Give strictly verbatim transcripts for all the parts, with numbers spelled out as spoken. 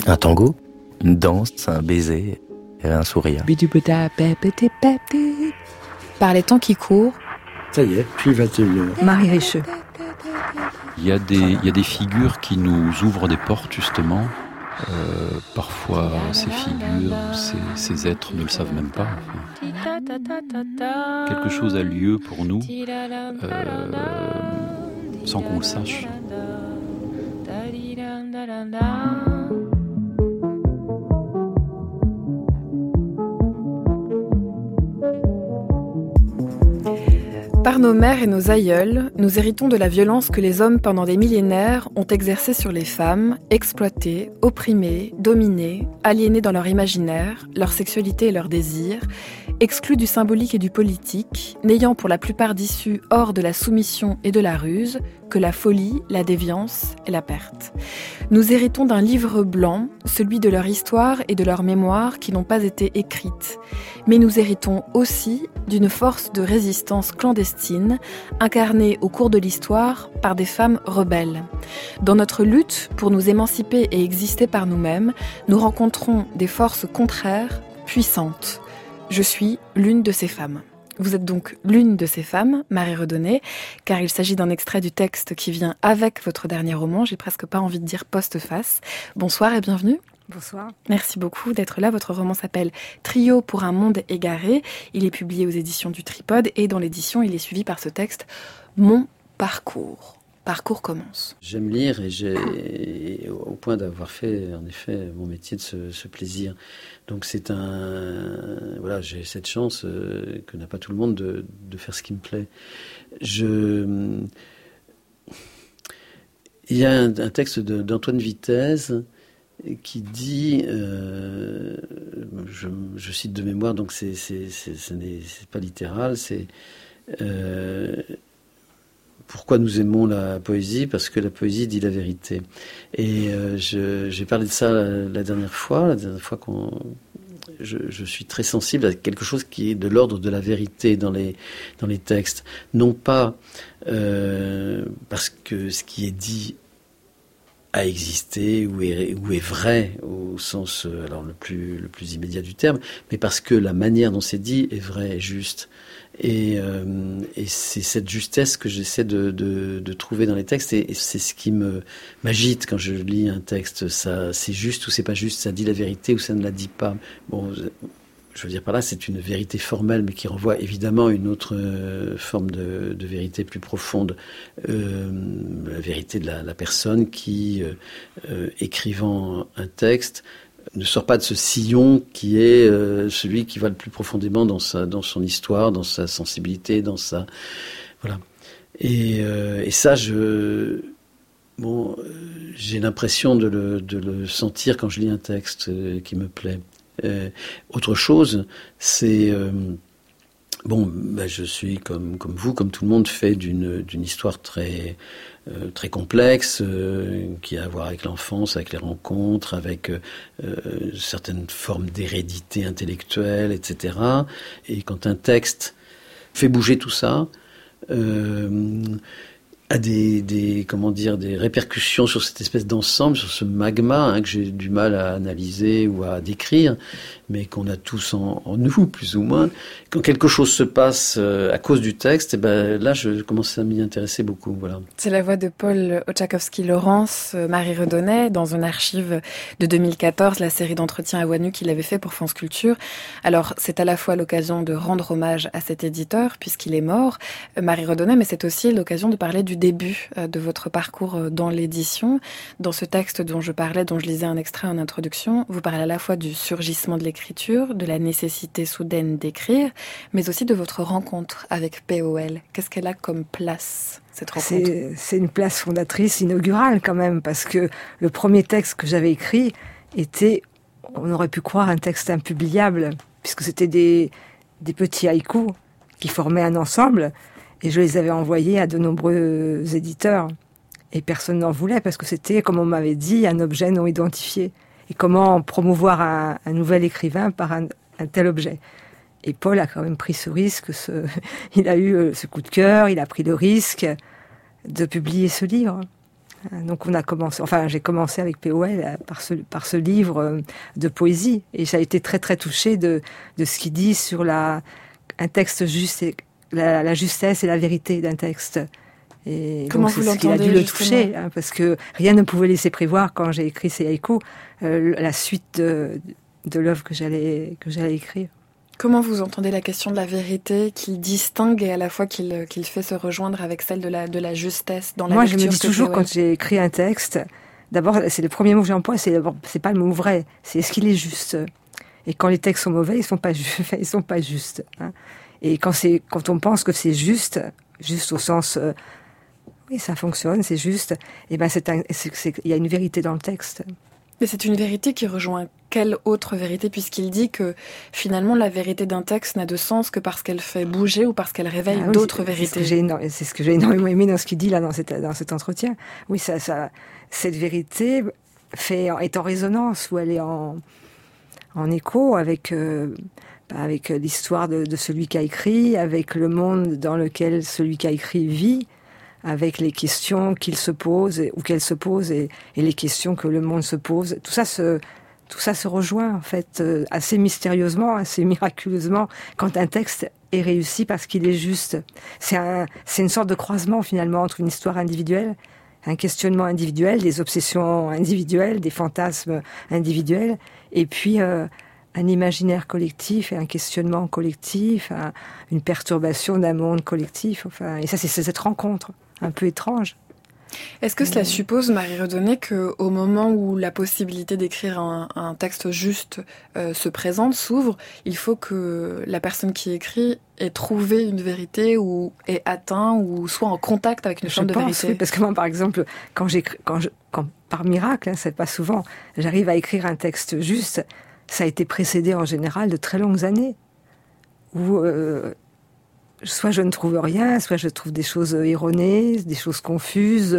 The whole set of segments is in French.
Un tango, une danse, un baiser, un sourire. Par les temps qui courent. Ça y est, puis vingt et une heures. Marie Richeux. Il y a des, il y a des figures qui nous ouvrent des portes, justement. Euh, parfois, ces figures, ces, ces êtres ne le savent même pas. Enfin. Quelque chose a lieu pour nous euh, sans qu'on le sache. Par nos mères et nos aïeuls, nous héritons de la violence que les hommes pendant des millénaires ont exercée sur les femmes, exploitées, opprimées, dominées, aliénées dans leur imaginaire, leur sexualité et leurs désirs, exclues du symbolique et du politique, n'ayant pour la plupart d'issue hors de la soumission et de la ruse que la folie, la déviance et la perte. Nous héritons d'un livre blanc, celui de leur histoire et de leur mémoire qui n'ont pas été écrites. Mais nous héritons aussi d'une force de résistance clandestine, incarnée au cours de l'histoire par des femmes rebelles. Dans notre lutte pour nous émanciper et exister par nous-mêmes, nous rencontrons des forces contraires, puissantes. Je suis l'une de ces femmes. Vous êtes donc l'une de ces femmes, Marie Redonnet, car il s'agit d'un extrait du texte qui vient avec votre dernier roman. J'ai presque pas envie de dire postface. Bonsoir et bienvenue. Bonsoir. Merci beaucoup d'être là. Votre roman s'appelle Trio pour un monde égaré. Il est publié aux éditions du Tripode et dans l'édition, il est suivi par ce texte Mon parcours. Parcours commence. J'aime lire et j'ai, au point d'avoir fait, en effet, mon métier de ce, ce plaisir. Donc c'est un... Voilà, j'ai cette chance euh, que n'a pas tout le monde de, de faire ce qui me plaît. Je... Il y a un, un texte de, d'Antoine Vitesse qui dit, euh, je, je cite de mémoire, donc c'est, c'est, c'est, ce n'est c'est pas littéral, c'est... Euh, Pourquoi nous aimons la poésie ? Parce que la poésie dit la vérité. Et euh, je, j'ai parlé de ça la, la dernière fois, la dernière fois qu'on... Je, je suis très sensible à quelque chose qui est de l'ordre de la vérité dans les, dans les textes. Non pas euh, parce que ce qui est dit a existé ou est, ou est vrai au sens alors le plus, le plus immédiat du terme, mais parce que la manière dont c'est dit est vraie et juste. Et, euh, et c'est cette justesse que j'essaie de, de, de trouver dans les textes, et, et c'est ce qui me m'agite quand je lis un texte. Ça, c'est juste ou c'est pas juste, ça dit la vérité ou ça ne la dit pas. Bon, je veux dire par là, c'est une vérité formelle, mais qui renvoie évidemment à une autre euh, forme de, de vérité plus profonde, euh, la vérité de la, la personne qui, euh, euh, écrivant un texte, ne sort pas de ce sillon qui est euh, celui qui va le plus profondément dans sa, dans son histoire, dans sa sensibilité, dans sa, voilà. Et, euh, et ça, je, bon, euh, j'ai l'impression de le, de le sentir quand je lis un texte euh, qui me plaît. Euh, autre chose, c'est euh, bon, ben je suis comme comme vous, comme tout le monde, fait d'une d'une histoire très euh, très complexe, euh, qui a à voir avec l'enfance, avec les rencontres, avec euh, certaines formes d'hérédité intellectuelle, et cetera. Et quand un texte fait bouger tout ça, euh, a des, des, comment dire, des répercussions sur cette espèce d'ensemble, sur ce magma hein, que j'ai du mal à analyser ou à décrire, mais qu'on a tous en, en nous, plus ou moins. Quand quelque chose se passe euh, à cause du texte, et ben là, je commence à m'y intéresser beaucoup. Voilà. C'est la voix de Paul Oczakowski-Laurence, Marie Redonnet, dans une archive de deux mille quatorze, la série d'entretiens à voix nue qu'il avait fait pour France Culture. Alors, c'est à la fois l'occasion de rendre hommage à cet éditeur, puisqu'il est mort, Marie Redonnet, mais c'est aussi l'occasion de parler du début de votre parcours dans l'édition. Dans ce texte dont je parlais, dont je lisais un extrait en introduction, vous parlez à la fois du surgissement de l'écriture, de la nécessité soudaine d'écrire, mais aussi de votre rencontre avec P O L. Qu'est-ce qu'elle a comme place, cette rencontre ? c'est, c'est une place fondatrice inaugurale quand même, parce que le premier texte que j'avais écrit était, on aurait pu croire, un texte impubliable, puisque c'était des, des petits haïkus qui formaient un ensemble. Et je les avais envoyés à de nombreux éditeurs. Et personne n'en voulait parce que c'était, comme on m'avait dit, un objet non identifié. Et comment promouvoir un, un nouvel écrivain par un, un tel objet ? Et Paul a quand même pris ce risque. Ce, il a eu ce coup de cœur, il a pris le risque de publier ce livre. Donc on a commencé, enfin j'ai commencé avec P O L par ce, par ce livre de poésie, et j'ai été très très touchée de, de ce qu'il dit sur la, un texte juste, et, la, la justesse et la vérité d'un texte. Et comment donc, vous c'est ce qui a l'entendez, dû le justement toucher, hein, parce que rien ne pouvait laisser prévoir quand j'ai écrit ces haïkus euh, la suite de, de l'œuvre que j'allais que j'allais écrire. Comment vous entendez la question de la vérité qu'il distingue et à la fois qu'il, qu'il fait se rejoindre avec celle de la, de la justesse dans la Moi, lecture? je me dis toujours, P O L. quand j'ai écrit un texte, d'abord, c'est le premier mot que j'emploie, c'est d'abord, c'est pas le mot vrai, c'est est-ce qu'il est juste. Et quand les textes sont mauvais, ils sont pas, ju- ils sont pas justes. Hein. Et quand c'est, quand on pense que c'est juste, juste au sens, euh, oui, ça fonctionne, c'est juste, et ben c'est un, c'est, c'est, il y a une vérité dans le texte. Mais c'est une vérité qui rejoint quelle autre vérité, puisqu'il dit que finalement la vérité d'un texte n'a de sens que parce qu'elle fait bouger ou parce qu'elle réveille Ah oui, d'autres c'est, vérités. C'est ce, que j'ai, éno- c'est ce que j'ai énormément aimé dans ce qu'il dit là, dans, cette, dans cet entretien. Oui, ça, ça, cette vérité fait, est en résonance, ou elle est en, en écho avec, euh, avec l'histoire de, de celui qui a écrit, avec le monde dans lequel celui qui a écrit vit, avec les questions qu'il se pose et, ou qu'elle se pose et, et les questions que le monde se pose. Tout ça se, tout ça se rejoint en fait euh, assez mystérieusement, assez miraculeusement quand un texte est réussi parce qu'il est juste. C'est un, c'est une sorte de croisement finalement entre une histoire individuelle, un questionnement individuel, des obsessions individuelles, des fantasmes individuels, et puis euh, un imaginaire collectif et un questionnement collectif, un, une perturbation d'un monde collectif. Enfin, et ça, c'est, c'est cette rencontre un peu étrange. Est-ce que cela suppose, Marie Redonnet, qu'au moment où la possibilité d'écrire un, un texte juste euh, se présente, s'ouvre, il faut que la personne qui écrit ait trouvé une vérité ou ait atteint ou soit en contact avec une Je forme de pense, vérité? Oui, parce que moi, par exemple, quand j'écris, quand je, quand, par miracle, hein, c'est pas souvent, j'arrive à écrire un texte juste, ça a été précédé en général de très longues années où euh, soit je ne trouve rien, soit je trouve des choses erronées, des choses confuses,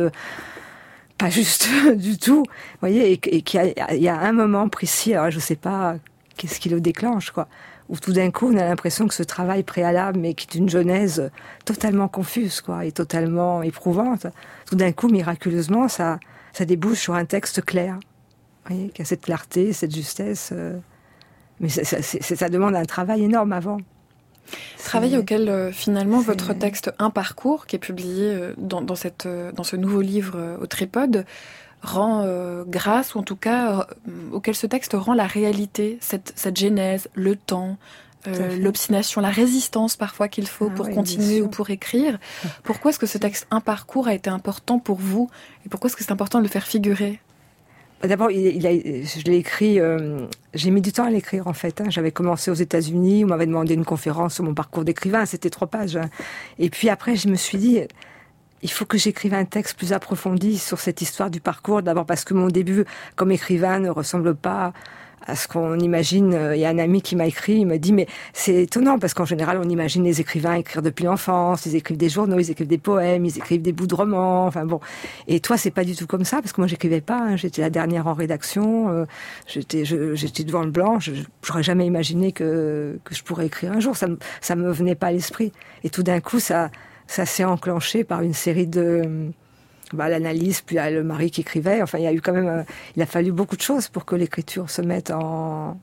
pas justes du tout. Vous voyez, et, et qu'il y a, il y a un moment précis, alors je sais pas qu'est-ce qui le déclenche, quoi, où tout d'un coup on a l'impression que ce travail préalable, mais qui est une genèse totalement confuse, quoi, et totalement éprouvante, tout d'un coup, miraculeusement, ça, ça débouche sur un texte clair. Vous voyez, qui a cette clarté, cette justesse. Euh, mais ça, ça, c'est, ça demande un travail énorme avant. Travail c'est, auquel euh, finalement c'est... votre texte Un parcours, qui est publié euh, dans, dans, cette, euh, dans ce nouveau livre euh, au Tripode, rend euh, grâce, ou en tout cas euh, auquel ce texte rend la réalité, cette, cette genèse, le temps, euh, l'obstination, la résistance parfois qu'il faut ah, pour oui, continuer ou pour écrire. Pourquoi est-ce que ce texte Un parcours a été important pour vous et pourquoi est-ce que c'est important de le faire figurer? D'abord, il, il a, je l'ai écrit, euh, j'ai mis du temps à l'écrire en fait. Hein. J'avais commencé aux États-Unis, on m'avait demandé une conférence sur mon parcours d'écrivain, c'était trois pages. Hein. Et puis après, je me suis dit, il faut que j'écrive un texte plus approfondi sur cette histoire du parcours. D'abord parce que mon début comme écrivain ne ressemble pas à ce qu'on imagine. Il y a un ami qui m'a écrit, il me dit, mais c'est étonnant parce qu'en général, on imagine les écrivains écrire depuis l'enfance, ils écrivent des journaux, ils écrivent des poèmes, ils écrivent des bouts de romans, enfin bon. Et toi, c'est pas du tout comme ça parce que moi, j'écrivais pas, hein. J'étais la dernière en rédaction, euh, j'étais, je, j'étais devant le blanc, je, j'aurais jamais imaginé que, que je pourrais écrire un jour, ça me, ça me venait pas à l'esprit. Et tout d'un coup, ça, ça s'est enclenché par une série de, bah, l'analyse, puis le mari qui écrivait. Enfin, il y a eu quand même, euh, il a fallu beaucoup de choses pour que l'écriture se mette en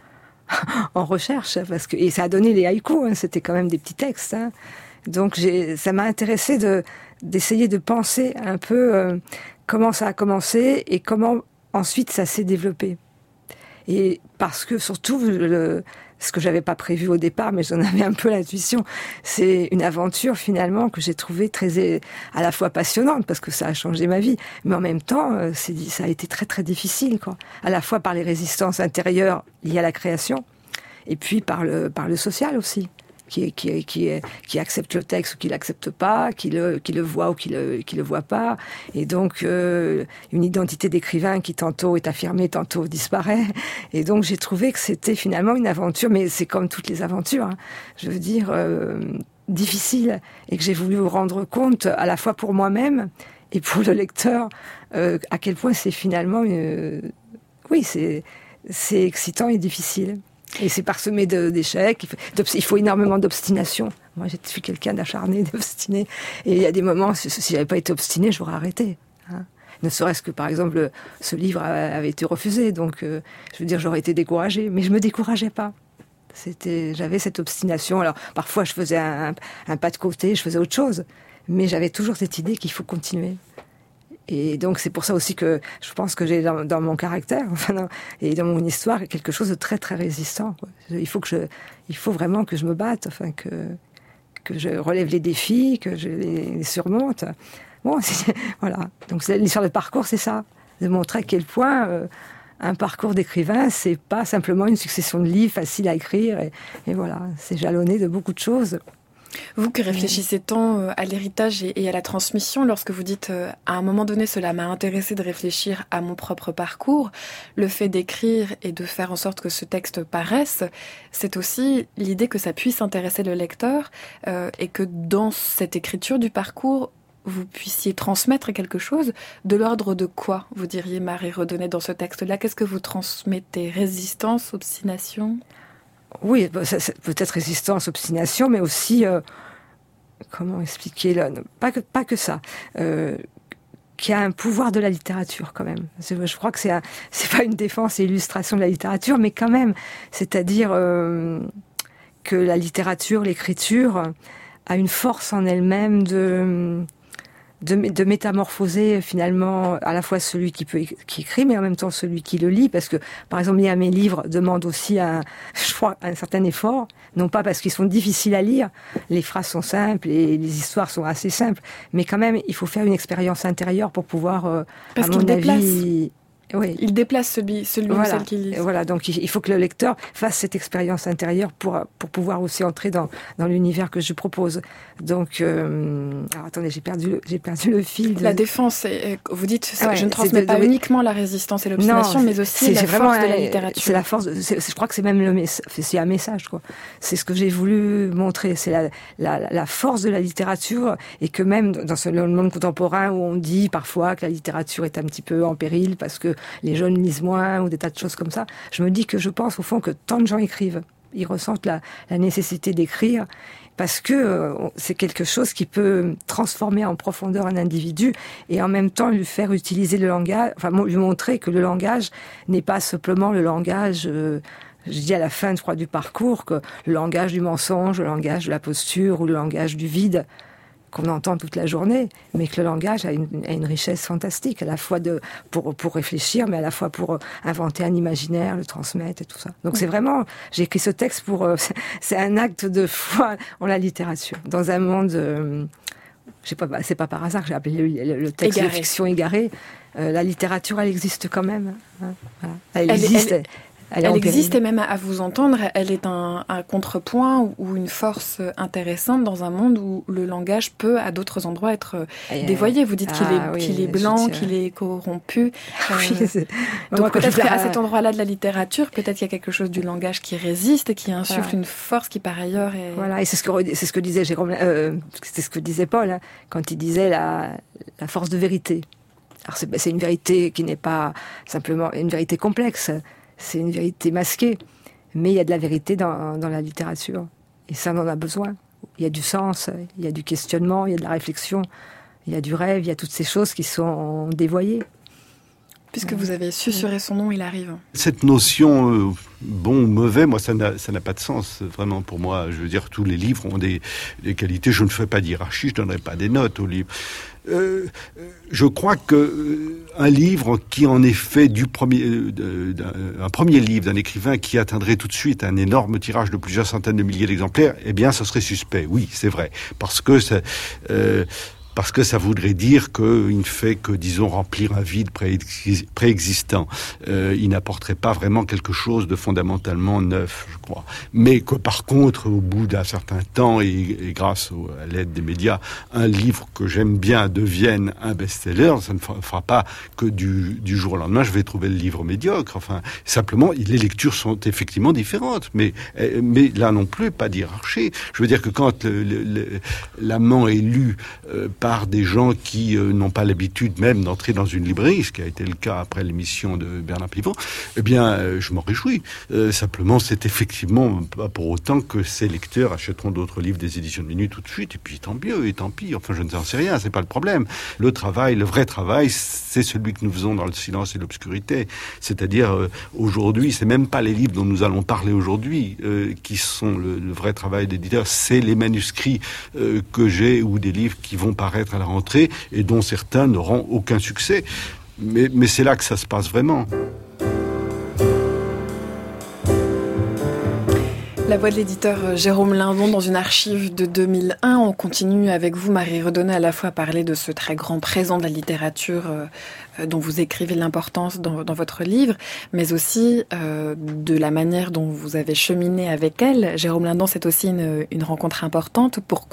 en recherche, parce que et ça a donné les haïkus. Hein, c'était quand même des petits textes. Hein. Donc, j'ai, ça m'a intéressé de d'essayer de penser un peu euh, comment ça a commencé et comment ensuite ça s'est développé. Et parce que surtout le ce que j'avais pas prévu au départ, mais j'en avais un peu l'intuition. C'est une aventure finalement que j'ai trouvée très, à la fois passionnante parce que ça a changé ma vie, mais en même temps, c'est, ça a été très très difficile, quoi. À la fois par les résistances intérieures liées à la création, et puis par le par le social aussi, qui qui qui qui accepte le texte ou qui l'accepte pas, qui le qui le voit ou qui le qui le voit pas, et donc euh, une identité d'écrivain qui tantôt est affirmée, tantôt disparaît. Et donc j'ai trouvé que c'était finalement une aventure, mais c'est comme toutes les aventures, hein, je veux dire euh, difficile, et que j'ai voulu vous rendre compte à la fois pour moi-même et pour le lecteur euh, à quel point c'est finalement une... oui c'est c'est excitant et difficile. Et c'est parsemé de, d'échecs, il faut, il faut énormément d'obstination. Moi, je suis quelqu'un d'acharné, d'obstiné. Et il y a des moments, si, si j'avais pas été obstiné, j'aurais arrêté. Hein. Ne serait-ce que, par exemple, ce livre avait été refusé. Donc, euh, je veux dire, j'aurais été découragée. Mais je me décourageais pas. C'était, j'avais cette obstination. Alors, parfois, je faisais un, un pas de côté, je faisais autre chose. Mais j'avais toujours cette idée qu'il faut continuer. Et donc, c'est pour ça aussi que je pense que j'ai dans, dans mon caractère, enfin, dans, et dans mon histoire, quelque chose de très, très résistant, quoi. Il faut que je, il faut vraiment que je me batte, enfin, que, que je relève les défis, que je les surmonte. Bon, c'est, voilà. Donc, c'est, l'histoire de parcours, c'est ça. De montrer à quel point, euh, un parcours d'écrivain, c'est pas simplement une succession de livres faciles à écrire, et, et voilà. C'est jalonné de beaucoup de choses. Vous qui réfléchissez tant à l'héritage et à la transmission, lorsque vous dites à un moment donné cela m'a intéressé de réfléchir à mon propre parcours, le fait d'écrire et de faire en sorte que ce texte paraisse, c'est aussi l'idée que ça puisse intéresser le lecteur euh, et que dans cette écriture du parcours, vous puissiez transmettre quelque chose. De l'ordre de quoi, vous diriez, Marie Redonnet, dans ce texte-là? Qu'est-ce que vous transmettez? Résistance, obstination? Oui, peut-être résistance, obstination, mais aussi, euh, comment expliquer, là, pas que, pas que ça, euh, qu'il y a un pouvoir de la littérature quand même. Je crois que c'est, un, c'est pas une défense et illustration de la littérature, mais quand même, c'est-à-dire euh, que la littérature, l'écriture, a une force en elle-même de... De, de métamorphoser finalement à la fois celui qui peut qui écrit, mais en même temps celui qui le lit, parce que par exemple lire mes livres demande aussi un, je crois, un certain effort, non pas parce qu'ils sont difficiles à lire, les phrases sont simples et les histoires sont assez simples, mais quand même il faut faire une expérience intérieure pour pouvoir, euh, parce à qu'il mon déplace. avis, oui. Il déplace celui, celui voilà. ou celle qui lit. Voilà, donc il faut que le lecteur fasse cette expérience intérieure pour pour pouvoir aussi entrer dans dans l'univers que je propose. Donc, euh, alors attendez, j'ai perdu j'ai perdu le fil. De... La défense, est, vous dites, ouais, je ne transmets de, pas de... uniquement la résistance et l'obstination, non, mais aussi c'est, la c'est force vraiment, de la littérature. C'est la force. De, c'est, je crois que c'est même le mess- c'est un message, quoi. C'est ce que j'ai voulu montrer. C'est la, la la force de la littérature, et que même dans ce le monde contemporain où on dit parfois que la littérature est un petit peu en péril parce que les jeunes lisent moins ou des tas de choses comme ça, je me dis que je pense au fond que tant de gens écrivent, ils ressentent la, la nécessité d'écrire parce que euh, c'est quelque chose qui peut transformer en profondeur un individu et en même temps lui faire utiliser le langage, enfin lui montrer que le langage n'est pas simplement le langage, euh, je dis à la fin je crois, du parcours, que le langage du mensonge, le langage de la posture ou le langage du vide qu'on entend toute la journée, mais que le langage a une, a une richesse fantastique, à la fois de, pour, pour réfléchir, mais à la fois pour inventer un imaginaire, le transmettre et tout ça. Donc c'est vraiment, j'ai écrit ce texte pour, c'est un acte de foi en la littérature, dans un monde, euh, je sais pas, c'est pas par hasard que j'ai appelé le, le texte égaré. De fiction égaré. Euh, la littérature, elle existe quand même. Hein, voilà. Elle, elle existe. Elle... Elle, elle existe et même à vous entendre, elle est un, un contrepoint ou une force intéressante dans un monde où le langage peut à d'autres endroits être et dévoyé. Vous dites ah, qu'il est, oui, qu'il est blanc, qu'il est corrompu. Euh, oui, donc peut-être qu'à cet endroit-là de la littérature, peut-être qu'il y a quelque chose du langage qui résiste et qui insuffle voilà. Une force qui par ailleurs est... Voilà, et c'est ce que, c'est ce que disait Jérôme, euh, c'est ce que disait Paul, hein, quand il disait la, la force de vérité. Alors c'est, c'est une vérité qui n'est pas simplement une vérité complexe. C'est une vérité masquée, mais il y a de la vérité dans, dans la littérature. Et ça, on en a besoin. Il y a du sens, il y a du questionnement, il y a de la réflexion, il y a du rêve, il y a toutes ces choses qui sont dévoyées. Puisque vous avez susurré son nom, il arrive. Cette notion, euh, bon ou mauvais, moi, ça n'a, ça n'a pas de sens, vraiment, pour moi. Je veux dire, tous les livres ont des, des qualités. Je ne fais pas d'hierarchie, je ne donnerai pas des notes aux livres. Euh, je crois que euh, un livre qui en est fait du premier, euh, un premier livre d'un écrivain qui atteindrait tout de suite un énorme tirage de plusieurs centaines de milliers d'exemplaires, eh bien, ça serait suspect. Oui, c'est vrai, parce que ça, euh, parce que ça voudrait dire qu'il ne fait que, disons, remplir un vide préexistant. Euh, il n'apporterait pas vraiment quelque chose de fondamentalement neuf, je crois. Mais que, par contre, au bout d'un certain temps, et, et grâce au, à l'aide des médias, un livre que j'aime bien devienne un best-seller, ça ne fera pas que du, du jour au lendemain, je vais trouver le livre médiocre. Enfin, simplement, les lectures sont effectivement différentes. Mais, mais là non plus, pas d'hierarchie. Je veux dire que quand le, le, le, l'amant est lu euh, par par des gens qui euh, n'ont pas l'habitude même d'entrer dans une librairie, ce qui a été le cas après l'émission de Bernard Pivot, eh bien, euh, je m'en réjouis. Euh, simplement, c'est effectivement pas pour autant que ces lecteurs achèteront d'autres livres des éditions de Minuit tout de suite, et puis tant mieux, et tant pis. Enfin, je ne sais rien, c'est pas le problème. Le travail, le vrai travail, c'est celui que nous faisons dans le silence et l'obscurité. C'est-à-dire, euh, aujourd'hui, c'est même pas les livres dont nous allons parler aujourd'hui euh, qui sont le, le vrai travail d'éditeur, c'est les manuscrits euh, que j'ai ou des livres qui vont paraître à la rentrée et dont certains n'auront aucun succès. Mais, mais c'est là que ça se passe vraiment. La voix de l'éditeur Jérôme Lindon dans une archive de deux mille un. On continue avec vous, Marie Redonnet, à la fois à parler de ce très grand présent de la littérature euh, dont vous écrivez l'importance dans, dans votre livre, mais aussi euh, de la manière dont vous avez cheminé avec elle. Jérôme Lindon, c'est aussi une, une rencontre importante. Pourquoi ?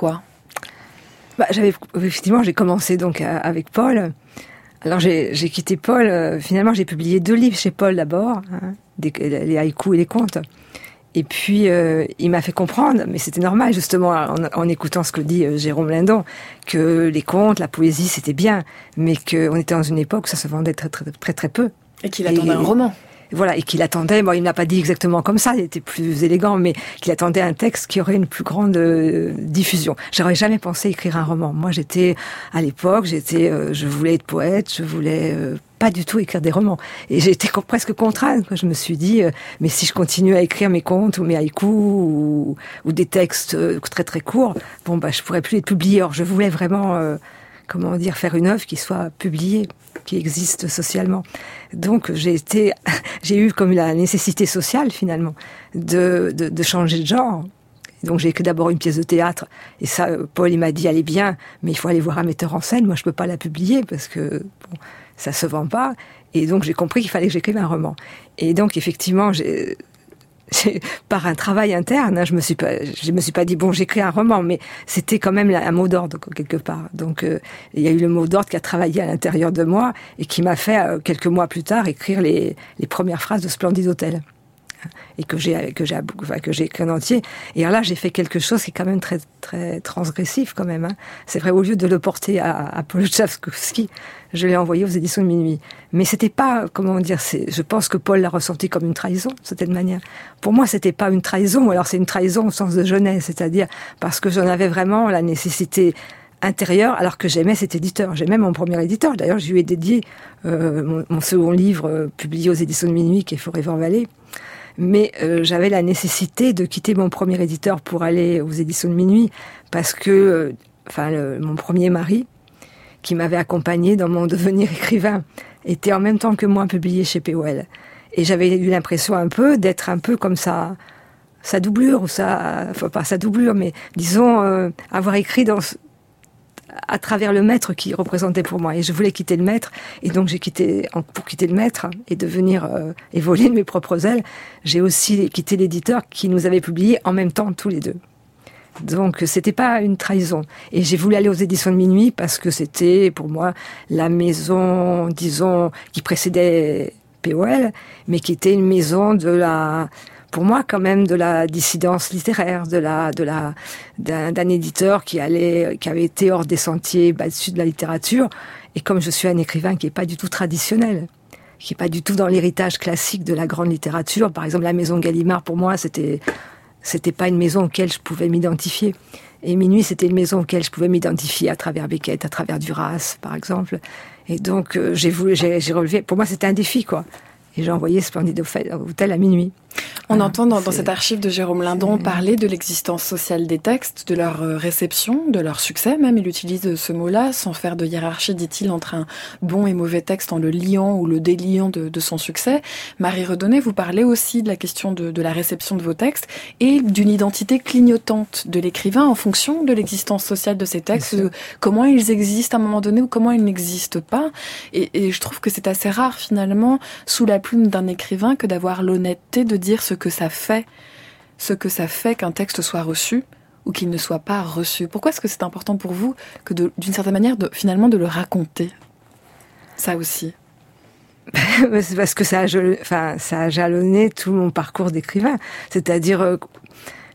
Bah, j'avais, effectivement, j'ai commencé donc à, avec Paul. Alors j'ai, j'ai quitté Paul. Euh, finalement, j'ai publié deux livres chez Paul d'abord, hein, des, les haïkus et les contes. Et puis, euh, il m'a fait comprendre, mais c'était normal, justement, en, en écoutant ce que dit euh, Jérôme Lindon, que les contes, la poésie, c'était bien, mais qu'on était dans une époque où ça se vendait très, très, très, très peu. Et qu'il attendait et, un roman. Voilà, et qu'il attendait, bon, il n'a pas dit exactement comme ça, il était plus élégant, mais qu'il attendait un texte qui aurait une plus grande euh, diffusion. J'aurais jamais pensé écrire un roman. Moi, j'étais, à l'époque, j'étais, euh, je voulais être poète, je voulais euh, pas du tout écrire des romans. Et j'ai été presque contrainte, quoi. Je me suis dit, euh, mais si je continue à écrire mes contes ou mes haïkus ou, ou des textes euh, très très courts, bon, bah, je pourrais plus les publier. Or, je voulais vraiment, euh, comment dire, faire une œuvre qui soit publiée, qui existe socialement. Donc j'ai été, j'ai eu comme la nécessité sociale finalement de, de, de changer de genre. Donc j'ai écrit d'abord une pièce de théâtre et ça, Paul il m'a dit allez bien, mais il faut aller voir un metteur en scène. Moi je peux pas la publier parce que bon, ça se vend pas. Et donc j'ai compris qu'il fallait que j'écrive un roman. Et donc effectivement j'ai par un travail interne, hein, je me suis pas, je me suis pas dit bon, j'écris un roman, mais c'était quand même un mot d'ordre quelque part. Donc euh, il y a eu le mot d'ordre qui a travaillé à l'intérieur de moi et qui m'a fait euh, quelques mois plus tard écrire les les premières phrases de Splendide Hôtel et que j'ai que j'ai enfin, que j'ai écrit en entier. Et alors là, j'ai fait quelque chose qui est quand même très très transgressif quand même. Hein. C'est vrai, au lieu de le porter à, à Paul Tchaikovsky, je l'ai envoyé aux éditions de Minuit. Mais c'était pas, comment dire, c'est, je pense que Paul l'a ressenti comme une trahison, de certaine manière. Pour moi, c'était pas une trahison, ou alors c'est une trahison au sens de jeunesse, c'est-à-dire parce que j'en avais vraiment la nécessité intérieure, alors que j'aimais cet éditeur. J'aimais mon premier éditeur. D'ailleurs, je lui ai dédié euh, mon, mon second livre euh, publié aux éditions de Minuit, qui est Forever Valley. Mais euh, j'avais la nécessité de quitter mon premier éditeur pour aller aux éditions de Minuit, parce que, euh, enfin, le, mon premier mari, qui m'avait accompagné dans mon devenir écrivain, était en même temps que moi publié chez P O L. Et j'avais eu l'impression un peu d'être un peu comme sa, sa doublure, ou sa, enfin pas sa doublure, mais disons, euh, avoir écrit dans, à travers le maître qui représentait pour moi. Et je voulais quitter le maître, et donc j'ai quitté, pour quitter le maître et devenir, euh, et voler de mes propres ailes, j'ai aussi quitté l'éditeur qui nous avait publié en même temps tous les deux. Donc c'était pas une trahison. Et j'ai voulu aller aux éditions de Minuit parce que c'était pour moi la maison, disons, qui précédait P O L, mais qui était une maison de la, pour moi quand même, de la dissidence littéraire, de la, de la, d'un, d'un éditeur qui allait, qui avait été hors des sentiers battus de la littérature. Et comme je suis un écrivain qui est pas du tout traditionnel, qui est pas du tout dans l'héritage classique de la grande littérature, par exemple la maison Gallimard pour moi c'était C'était pas une maison auquel je pouvais m'identifier. Et Minuit, c'était une maison auquel je pouvais m'identifier à travers Beckett, à travers Duras, par exemple. Et donc, euh, j'ai voulu, j'ai, j'ai relevé. Pour moi, c'était un défi, quoi. Et j'ai envoyé Splendide Hôtel à Minuit. On ah, entend dans, dans cette archive de Jérôme Lindon parler de l'existence sociale des textes, de leur réception, de leur succès même. Il utilise ce mot-là, sans faire de hiérarchie, dit-il, entre un bon et mauvais texte en le liant ou le déliant de, de son succès. Marie Redonnet, vous parlez aussi de la question de, de la réception de vos textes et d'une identité clignotante de l'écrivain en fonction de l'existence sociale de ces textes, de comment ils existent à un moment donné ou comment ils n'existent pas. Et, et je trouve que c'est assez rare finalement, sous la plume d'un écrivain, que d'avoir l'honnêteté de dire ce que ça fait, ce que ça fait qu'un texte soit reçu ou qu'il ne soit pas reçu. Pourquoi est-ce que c'est important pour vous que de, d'une certaine manière, de, finalement, de le raconter? Ça aussi. C'est parce que ça a, enfin, ça a jalonné tout mon parcours d'écrivain. C'est-à-dire, euh,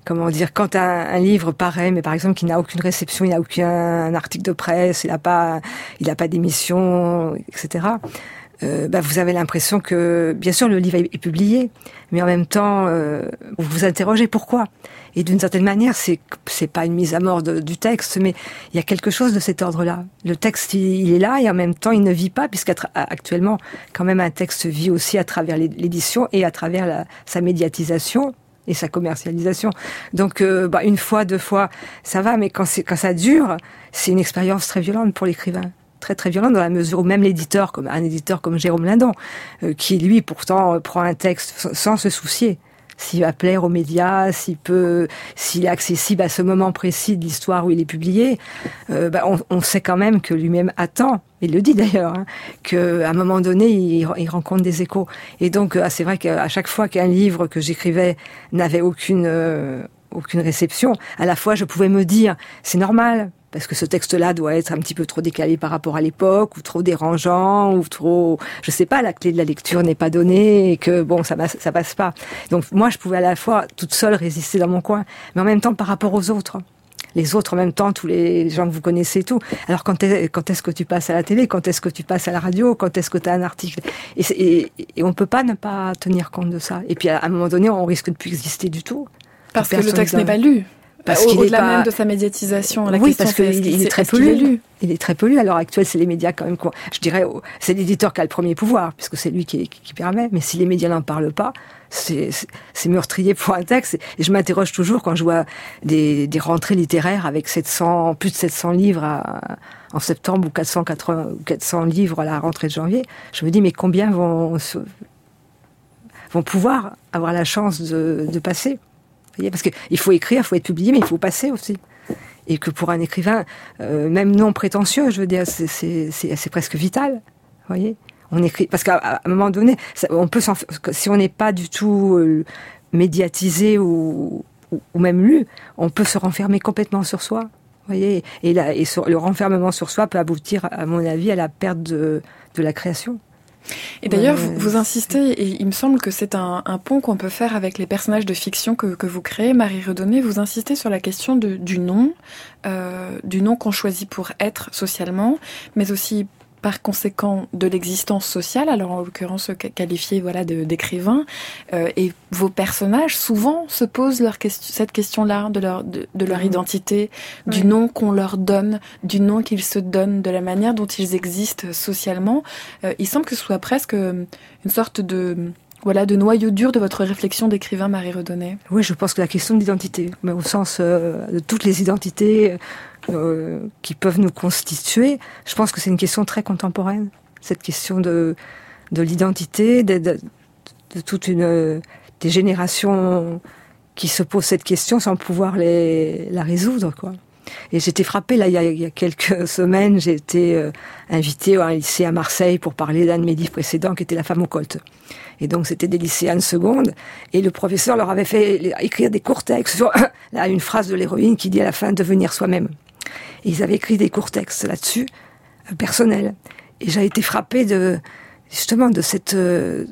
comment dire, quand un, un livre paraît, mais par exemple qui n'a aucune réception, il n'a aucun article de presse, il n'a pas, il n'a pas d'émission, et cetera. Euh, bah vous avez l'impression que, bien sûr, le livre est, est publié, mais en même temps, euh, vous vous interrogez pourquoi. Et d'une certaine manière, c'est c'est pas une mise à mort de, du texte, mais il y a quelque chose de cet ordre-là. Le texte, il, il est là et en même temps, il ne vit pas, puisqu'actuellement, quand même, un texte vit aussi à travers l'édition et à travers la, sa médiatisation et sa commercialisation. Donc, euh, bah, une fois, deux fois, ça va, mais quand, c'est, quand ça dure, c'est une expérience très violente pour l'écrivain. Très très violente dans la mesure où même l'éditeur, comme un éditeur comme Jérôme Lindon, euh, qui lui pourtant euh, prend un texte sans se soucier s'il va plaire aux médias, s'il peut, s'il est accessible à ce moment précis de l'histoire où il est publié, euh, bah, on, on sait quand même que lui-même attend, il le dit d'ailleurs, hein, qu'à un moment donné il, il rencontre des échos. Et donc euh, c'est vrai qu'à chaque fois qu'un livre que j'écrivais n'avait aucune euh, aucune réception, à la fois je pouvais me dire c'est normal. Parce que ce texte-là doit être un petit peu trop décalé par rapport à l'époque, ou trop dérangeant, ou trop, je sais pas, la clé de la lecture n'est pas donnée, et que bon, ça, ça passe pas. Donc moi, je pouvais à la fois toute seule résister dans mon coin, mais en même temps par rapport aux autres. Les autres, en même temps, tous les gens que vous connaissez et tout. Alors quand est, quand est-ce que tu passes à la télé, quand est-ce que tu passes à la radio, quand est-ce que tu as un article, et, et, et on peut pas ne pas tenir compte de ça. Et puis à un moment donné, on risque de plus exister du tout. Parce que le texte n'est pas lu. Parce qu'il Au-delà est pas... même de sa médiatisation, la oui, question parce qu'il il est, est très peu lu. Il est très peu lu. À l'heure actuelle, c'est les médias quand même. Quoi. Je dirais, c'est l'éditeur qui a le premier pouvoir, puisque c'est lui qui, qui permet. Mais si les médias n'en parlent pas, c'est, c'est, c'est meurtrier pour un texte. Et je m'interroge toujours quand je vois des, des rentrées littéraires avec sept cents, plus de sept cents livres à, en septembre ou quatre cent quatre-vingts, quatre cents livres à la rentrée de janvier. Je me dis, mais combien vont, vont pouvoir avoir la chance de, de passer? Parce qu'il faut écrire, il faut être publié, mais il faut passer aussi. Et que pour un écrivain, euh, même non prétentieux, je veux dire, c'est, c'est, c'est, c'est presque vital. Vous voyez, on écrit parce qu'à un moment donné, ça, on peut s'en, si on n'est pas du tout euh, médiatisé ou, ou, ou même lu, on peut se renfermer complètement sur soi. Vous voyez, et, la, et sur, le renfermement sur soi peut aboutir, à mon avis, à la perte de, de la création. Et d'ailleurs, ouais, vous, vous insistez, et il me semble que c'est un, un pont qu'on peut faire avec les personnages de fiction que, que vous créez, Marie Redonné, vous insistez sur la question de, du nom, euh, du nom qu'on choisit pour être socialement, mais aussi par conséquent de l'existence sociale, alors en l'occurrence qualifié voilà de, d'écrivain, euh, et vos personnages souvent se posent leur question, cette question-là de leur de, de leur mmh. identité, oui. du nom qu'on leur donne, du nom qu'ils se donnent, de la manière dont ils existent socialement. Euh, il semble que ce soit presque une sorte de voilà de noyau dur de votre réflexion d'écrivain, Marie Redonné. Oui, je pense que la question de l'identité, mais au sens euh, de toutes les identités. Euh, qui peuvent nous constituer, je pense que c'est une question très contemporaine, cette question de, de l'identité, de, de, de toute une des générations qui se posent cette question sans pouvoir les, la résoudre, quoi. Et j'étais frappée, là, il y a, il y a quelques semaines, j'ai été euh, invitée à un lycée à Marseille pour parler d'un de mes livres précédents, qui était La femme au colt. Et donc, c'était des lycéens de seconde, et le professeur leur avait fait écrire des courts textes sur là, une phrase de l'héroïne qui dit à la fin « devenir soi-même ». Et ils avaient écrit des courts textes là-dessus, euh, personnels. Et j'ai été frappée de, justement, de cette, euh,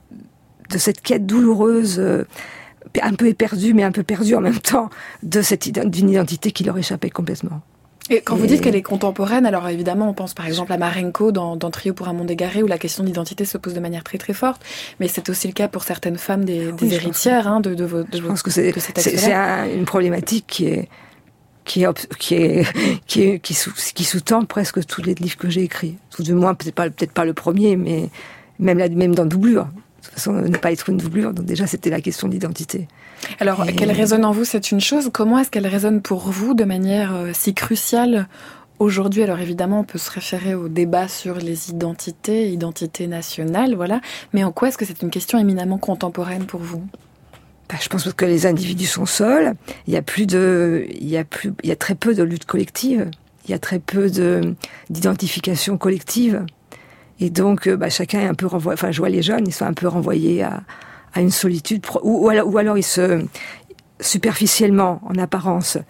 de cette quête douloureuse, euh, un peu éperdue, mais un peu perdue en même temps, de cette, d'une identité qui leur échappait complètement. Et quand et... vous dites qu'elle est contemporaine, alors évidemment, on pense par exemple à Marenko dans, dans Trio pour un monde égaré, où la question d'identité se pose de manière très très forte, mais c'est aussi le cas pour certaines femmes des, des oui, héritières hein, de, de, vos, de, je pense que c'est, de cet c'est, c'est un, une problématique qui est qui est qui est qui est, qui, sous, qui sous-tend presque tous les livres que j'ai écrits. Tout du moins, peut-être pas peut-être pas le premier, mais même là, même dans Doublure. De toute façon, ne pas être une doublure. Donc déjà, c'était la question d'identité. Alors, Et... qu'elle résonne en vous, c'est une chose. Comment est-ce qu'elle résonne pour vous de manière euh, si cruciale aujourd'hui? Alors évidemment, on peut se référer au débat sur les identités, identité nationale, voilà. Mais en quoi est-ce que c'est une question éminemment contemporaine pour vous? Ben, je pense que les individus sont seuls. Il y a plus de, il y a plus, il y a très peu de lutte collective. Il y a très peu de d'identification collective. Et donc, bah, chacun est un peu renvoyé. Enfin, je vois les jeunes, ils sont un peu renvoyés à, à une solitude, ou, ou, alors, ou alors ils se superficiellement, en apparence,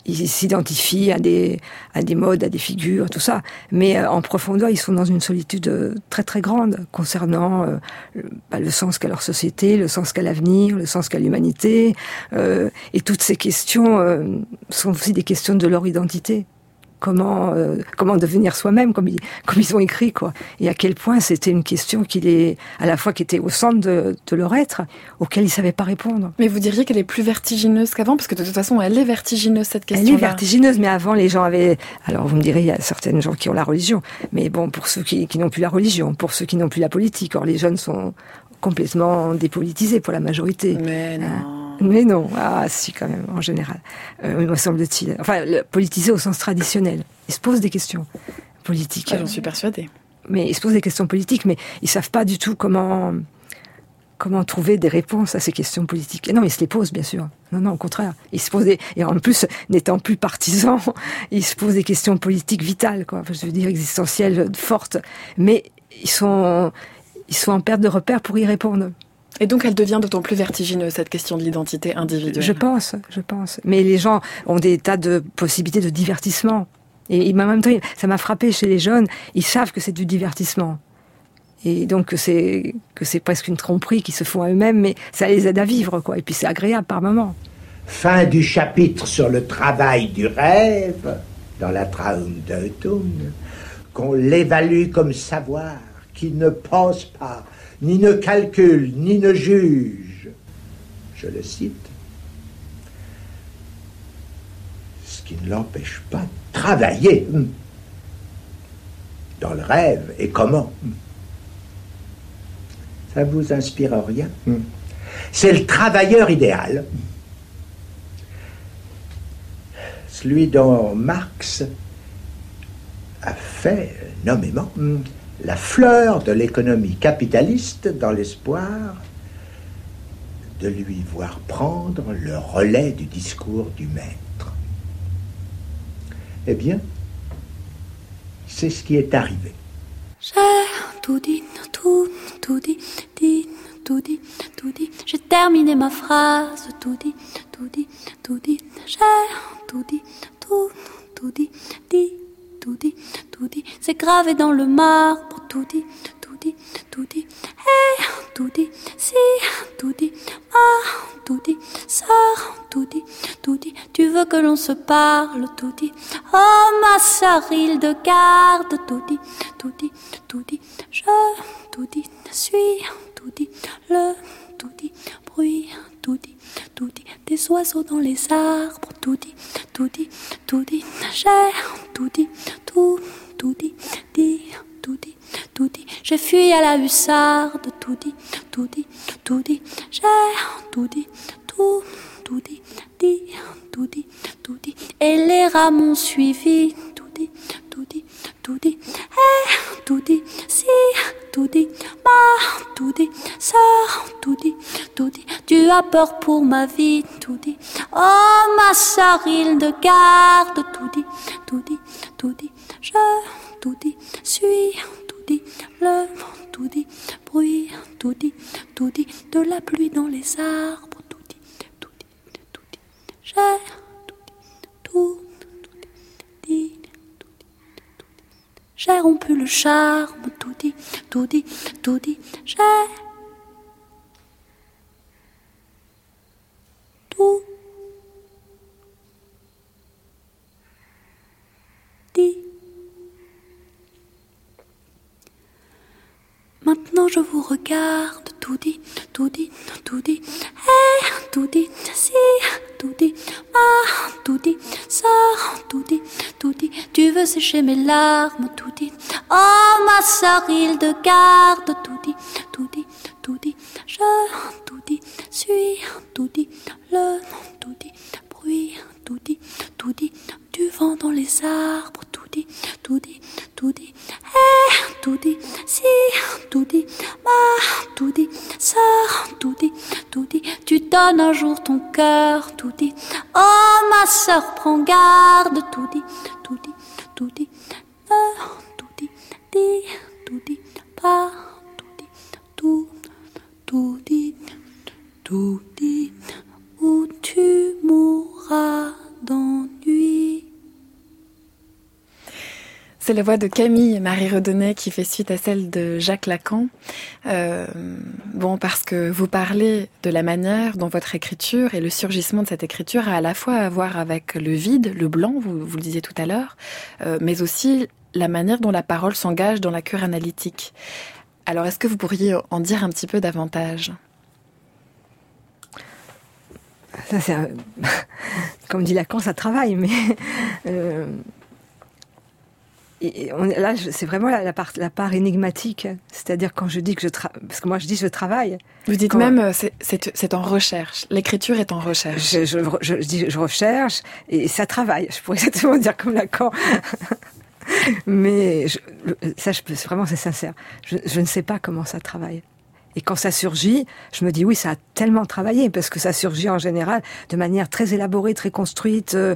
ils s'identifient à des, à des modes, à des figures, tout ça. Mais euh, en profondeur, ils sont dans une solitude euh, très très grande concernant euh, le, bah, le sens qu'a leur société, le sens qu'a l'avenir, le sens qu'a l'humanité. Euh, et toutes ces questions euh, sont aussi des questions de leur identité. Comment, euh, comment devenir soi-même, comme ils, comme ils ont écrit, quoi. Et à quel point c'était une question qui les, à la fois qui était au centre de, de leur être, auquel ils savaient pas répondre. Mais vous diriez qu'elle est plus vertigineuse qu'avant, parce que de toute façon, elle est vertigineuse, cette question-là. Elle est vertigineuse, mais avant, les gens avaient, alors vous me direz, il y a certaines gens qui ont la religion, mais bon, pour ceux qui, qui n'ont plus la religion, pour ceux qui n'ont plus la politique, or les jeunes sont complètement dépolitisés pour la majorité. Mais non. Euh, Mais non, ah si quand même, en général, euh, me semble-t-il. Enfin, le, politisé au sens traditionnel. Ils se posent des questions politiques. Ah, j'en suis persuadée. Mais ils se posent des questions politiques, mais ils savent pas du tout comment comment trouver des réponses à ces questions politiques. Et non, ils se les posent, bien sûr. Non, non, au contraire. Ils se posent des... Et en plus, n'étant plus partisans, ils se posent des questions politiques vitales, quoi. Enfin, je veux dire, existentielles, fortes. Mais ils sont, ils sont en perte de repère pour y répondre. Et donc elle devient d'autant plus vertigineuse, cette question de l'identité individuelle. Je pense, je pense. Mais les gens ont des tas de possibilités de divertissement. Et en même temps, ça m'a frappé chez les jeunes, ils savent que c'est du divertissement. Et donc que c'est, que c'est presque une tromperie qu'ils se font à eux-mêmes, mais ça les aide à vivre, quoi. Et puis c'est agréable par moments. Fin du chapitre sur le travail du rêve, dans la Traumdeutung, qu'on l'évalue comme savoir, qui ne pense pas, ni ne calcule, ni ne juge. Je le cite. Ce qui ne l'empêche pas de travailler. Dans le rêve, et comment? Ça vous inspire rien? C'est le travailleur idéal. Celui dont Marx a fait nommément la fleur de l'économie capitaliste dans l'espoir de lui voir prendre le relais du discours du maître. Eh bien, c'est ce qui est arrivé. J'ai tout dit, tout, tout dit, dit, tout dit, tout dit. J'ai terminé ma phrase, tout dit, tout dit, tout dit. J'ai tout dit, tout, tout dit, dit. Tout dit, tout dit, c'est gravé dans le marbre, tout dit, tout dit, tout dit, hey, tout dit, si, tout dit, ah, tout dit, ça, tout dit, tout dit, tu veux que l'on se parle, tout dit, oh ma sœur Hildegarde, tout dit, tout dit, tout dit, je, tout dit, suis, tout dit, le, tout dit, bruit, tout dit, tout dit, des oiseaux dans les arbres, tout dit, tout dit, tout dit, j'ai tout dit, tout, tout dit, dit, tout dit, tout dit, j'ai fui à la hussarde, tout dit, tout dit, tout dit, j'ai tout dit, tout, tout dit, dit, tout dit, tout dit, et les rats m'ont suivi, tout dit, tout dit, tout dit, eh, tout dit, si, tout dit, ma, tout dit, ça, tout dit, tout dit, tu as peur pour ma vie, tout dit, oh ma sœur Hildegarde, tout dit, tout dit, tout dit, je, tout dit, suis, tout dit, le, tout dit, bruit, tout dit, tout dit, de la pluie dans les arbres, tout dit, tout dit, tout dit, j'ai, tout dit, tout, tout dit, dit. J'ai rompu le charme, tout dit, tout dit, tout dit, j'ai tout dit. Maintenant je vous regarde, tout dit, tout dit, tout dit, hey, tout dit, si, tout dit, ma, tout dit, ça, tout dit, tout dit, tu veux sécher mes larmes, tout dit, oh ma sœur Hildegarde, tout dit, tout dit, tout dit, je, tout dit, suis, tout dit, le, tout dit, bruit, tout dit, tout dit, du vent dans les arbres, tout dit, tout dit, tout dit, hey, tout dit, si, tout dit, ma, tout dit, ça, tout dit, tout dit, tu donnes un jour ton cœur, tout dit, oh ma sœur, prends garde, tout dit, tout dit, tout dit, euh, tout dit, dit, tout dit, pas, tout dit, tout, tout dit, tout dit, où tu mourras d'ennui. c'est la voix de Camille Marie Redonnet qui fait suite à celle de Jacques Lacan. Euh, bon, parce que vous parlez de la manière dont votre écriture et le surgissement de cette écriture a à la fois à voir avec le vide, le blanc, vous, vous le disiez tout à l'heure, euh, mais aussi la manière dont la parole s'engage dans la cure analytique. Alors, est-ce que vous pourriez en dire un petit peu davantage ? Ça, c'est un... Comme dit Lacan, ça travaille, mais... Euh... Et on, là, c'est vraiment la, la, part, la part énigmatique. C'est-à-dire quand je dis que je travaille... Parce que moi, je dis je travaille. Vous dites quand... même, c'est, c'est, c'est en recherche. L'écriture est en recherche. Je, je, je, je dis je recherche, et ça travaille. Je pourrais exactement dire comme Lacan. Mais je, ça, je, vraiment, c'est sincère. Je, je ne sais pas comment ça travaille. Et quand ça surgit, je me dis oui, ça a tellement travaillé, parce que ça surgit en général de manière très élaborée, très construite. Euh,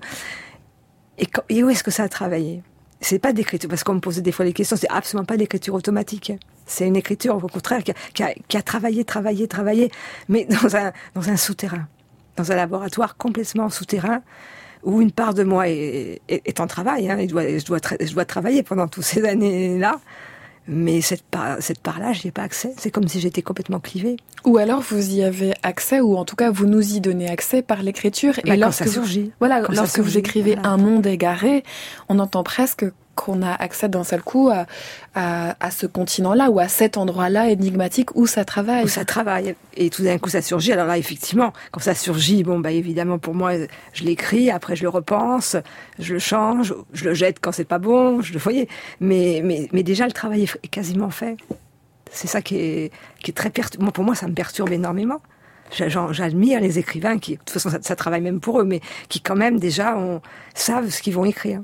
et, quand, et où est-ce que ça a travaillé ? C'est pas d'écriture, parce qu'on me posait des fois les questions, c'est absolument pas d'écriture automatique. C'est une écriture, au contraire, qui a, qui a, qui a travaillé, travaillé, travaillé, mais dans un, dans un souterrain, dans un laboratoire complètement souterrain, où une part de moi est, est, est en travail. Hein, je, dois, je, dois tra- je dois travailler pendant toutes ces années-là. Mais cette, part, cette part-là, je n'y ai pas accès. C'est comme si j'étais complètement clivée. Ou alors vous y avez accès, ou en tout cas vous nous y donnez accès par l'écriture. Bah, et quand lorsque ça surgit. Vous, voilà, quand lorsque surgit, vous écrivez voilà. Un monde égaré, on entend presque qu'on a accès d'un seul coup à, à, à ce continent-là, ou à cet endroit-là énigmatique où ça travaille. Où ça travaille. Et tout d'un coup, ça surgit. Alors là, effectivement, quand ça surgit, bon, bah, évidemment, pour moi, je l'écris, après je le repense, je le change, je le jette quand c'est pas bon, je le voyais. Mais, mais, mais déjà, le travail est quasiment fait. C'est ça qui est, qui est très perturbant. Pour moi, ça me perturbe énormément. J'admire les écrivains qui, de toute façon, ça, ça travaille même pour eux, mais qui quand même déjà ont, savent ce qu'ils vont écrire.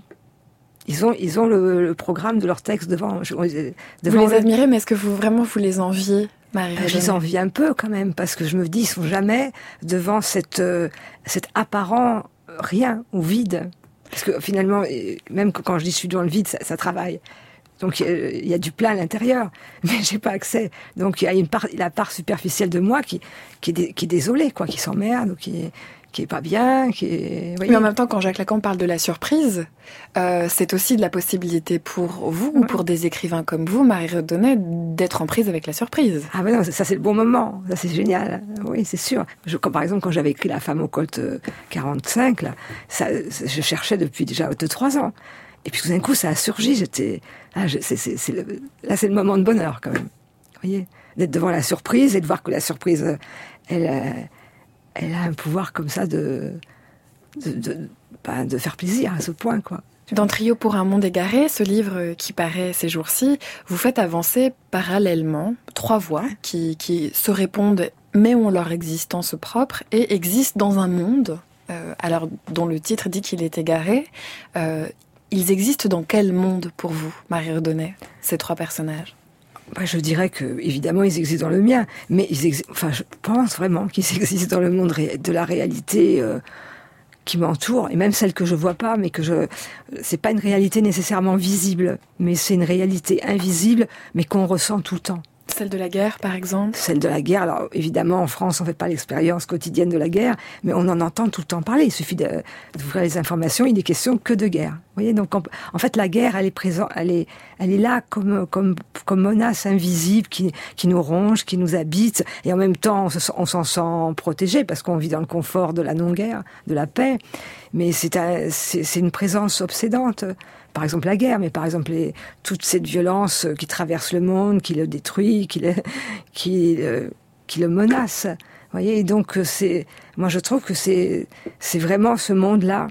Ils ont, ils ont le, le programme de leur texte devant. devant vous les admirez, mais est-ce que vous vraiment vous les enviez, Marie Redonnet ? Je les envie un peu quand même, parce que je me dis, ils sont jamais devant cette, euh, cet apparent rien ou vide. Parce que finalement, même quand je dis je suis dans le vide, ça, ça travaille. Donc il y a du plein à l'intérieur, mais j'ai pas accès. Donc il y a une part, la part superficielle de moi qui, qui est, qui est désolée, quoi, qui s'emmerde, ou qui est, qui est pas bien, qui est... Mais en même temps, quand Jacques Lacan parle de la surprise, euh, c'est aussi de la possibilité pour vous, ouais. ou pour des écrivains comme vous, Marie Redonnet, d'être en prise avec la surprise. Ah ben non, ça c'est le bon moment, ça c'est génial, oui c'est sûr. Je, comme par exemple quand j'avais écrit La femme au colt quarante-cinq, là, ça, je cherchais depuis déjà deux trois ans. Et puis tout d'un coup ça a surgi, j'étais... Là, je, c'est, c'est, c'est le, là c'est le moment de bonheur quand même, vous voyez, d'être devant la surprise et de voir que la surprise, elle... elle elle a un pouvoir comme ça de, de, de, bah, de faire plaisir à ce point, quoi. Dans Trio pour un monde égaré, ce livre qui paraît ces jours-ci, vous faites avancer parallèlement trois voix qui, qui se répondent mais ont leur existence propre et existent dans un monde, euh, alors dont le titre dit qu'il est égaré. Euh, ils existent dans quel monde pour vous, Marie Redonnet, ces trois personnages ? Bah, je dirais que, évidemment, ils existent dans le mien, mais ils exi- enfin, je pense vraiment qu'ils existent dans le monde ré- de la réalité euh, qui m'entoure, et même celle que je vois pas, mais que je, c'est pas une réalité nécessairement visible, mais c'est une réalité invisible, mais qu'on ressent tout le temps. Celle de la guerre, par exemple ? Celle de la guerre, alors évidemment, en France, on fait pas l'expérience quotidienne de la guerre, mais on en entend tout le temps parler. Il suffit de, d'ouvrir les informations, il n'est question que de guerre. Vous voyez, donc en, en fait, la guerre, elle est présente, elle est, elle est là comme, comme, comme menace invisible qui, qui nous ronge, qui nous habite, et en même temps, on, se, on s'en sent protégé parce qu'on vit dans le confort de la non-guerre, de la paix. Mais c'est, un, c'est, c'est une présence obsédante. Par exemple la guerre, mais par exemple les, toute cette violence qui traverse le monde, qui le détruit, qui le, qui, euh, qui le menace. Vous voyez, et donc c'est, moi je trouve que c'est, c'est vraiment ce monde-là,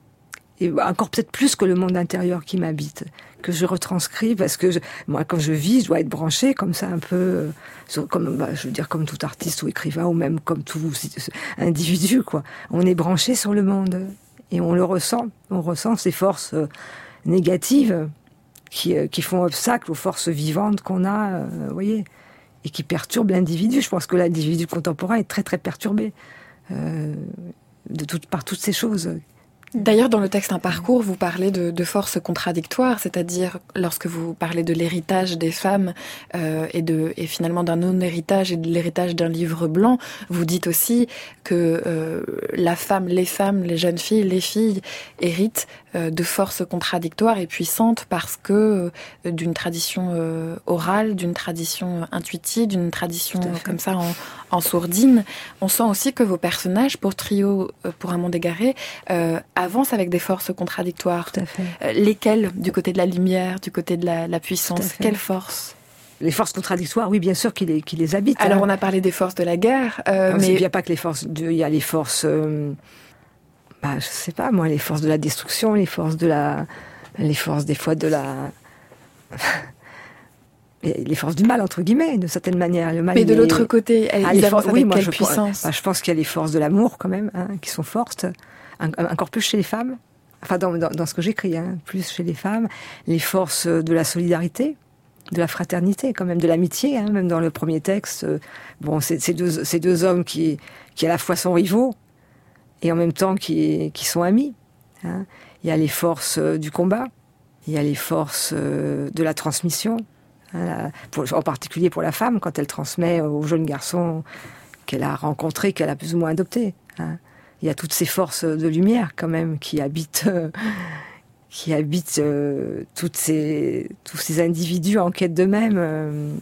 et encore peut-être plus que le monde intérieur qui m'habite, que je retranscris, parce que je, moi quand je vis, je dois être branchée comme ça un peu, euh, comme, bah, je veux dire comme tout artiste ou écrivain, ou même comme tout individu, quoi. On est branché sur le monde, et on le ressent, on ressent ces forces euh, négatives qui, euh, qui font obstacle aux forces vivantes qu'on a, euh, vous voyez, et qui perturbent l'individu. Je pense que l'individu contemporain est très très perturbé euh, de tout, par toutes ces choses. D'ailleurs, dans le texte Un parcours, vous parlez de, de forces contradictoires, c'est-à-dire lorsque vous parlez de l'héritage des femmes euh, et, de, et finalement d'un non-héritage et de l'héritage d'un livre blanc, vous dites aussi que euh, la femme, les femmes, les jeunes filles, les filles héritent euh, de forces contradictoires et puissantes parce que euh, d'une tradition euh, orale, d'une tradition intuitive, d'une tradition comme ça en, en sourdine. On sent aussi que vos personnages, pour Trio, euh, pour un monde égaré, euh, avancent avec des forces contradictoires. Tout à fait. Euh, lesquelles? Du côté de la lumière, du côté de la, la puissance? Quelles forces? Les forces contradictoires, oui, bien sûr, qui les, qui les habitent. Alors, hein. on a parlé des forces de la guerre, euh, mais... Il n'y a pas que les forces... De, il y a les forces... Euh, bah, je sais pas, moi, les forces de la destruction, les forces de la... Les forces, des fois, de la... les forces du mal, entre guillemets, de certaine manière. Le mal, mais de est... l'autre côté, elles ah, les avancent forces, avec oui, moi, quelle je, puissance? bah, je pense qu'il y a les forces de l'amour, quand même, hein, qui sont fortes, encore plus chez les femmes. Enfin, dans, dans, dans ce que j'écris, hein, plus chez les femmes. Les forces de la solidarité, de la fraternité, quand même, de l'amitié, hein, même dans le premier texte. Euh, bon, c'est, c'est, deux, c'est deux hommes qui, qui à la fois sont rivaux et en même temps qui, qui sont amis. Hein. Il y a les forces euh, du combat, il y a les forces euh, de la transmission, hein, la, pour, en particulier pour la femme, quand elle transmet aux jeunes garçons qu'elle a rencontrés, qu'elle a plus ou moins adoptés. Hein. Il y a toutes ces forces de lumière, quand même, qui habitent... Euh, qui habitent euh, toutes ces, tous ces individus en quête d'eux-mêmes. Euh,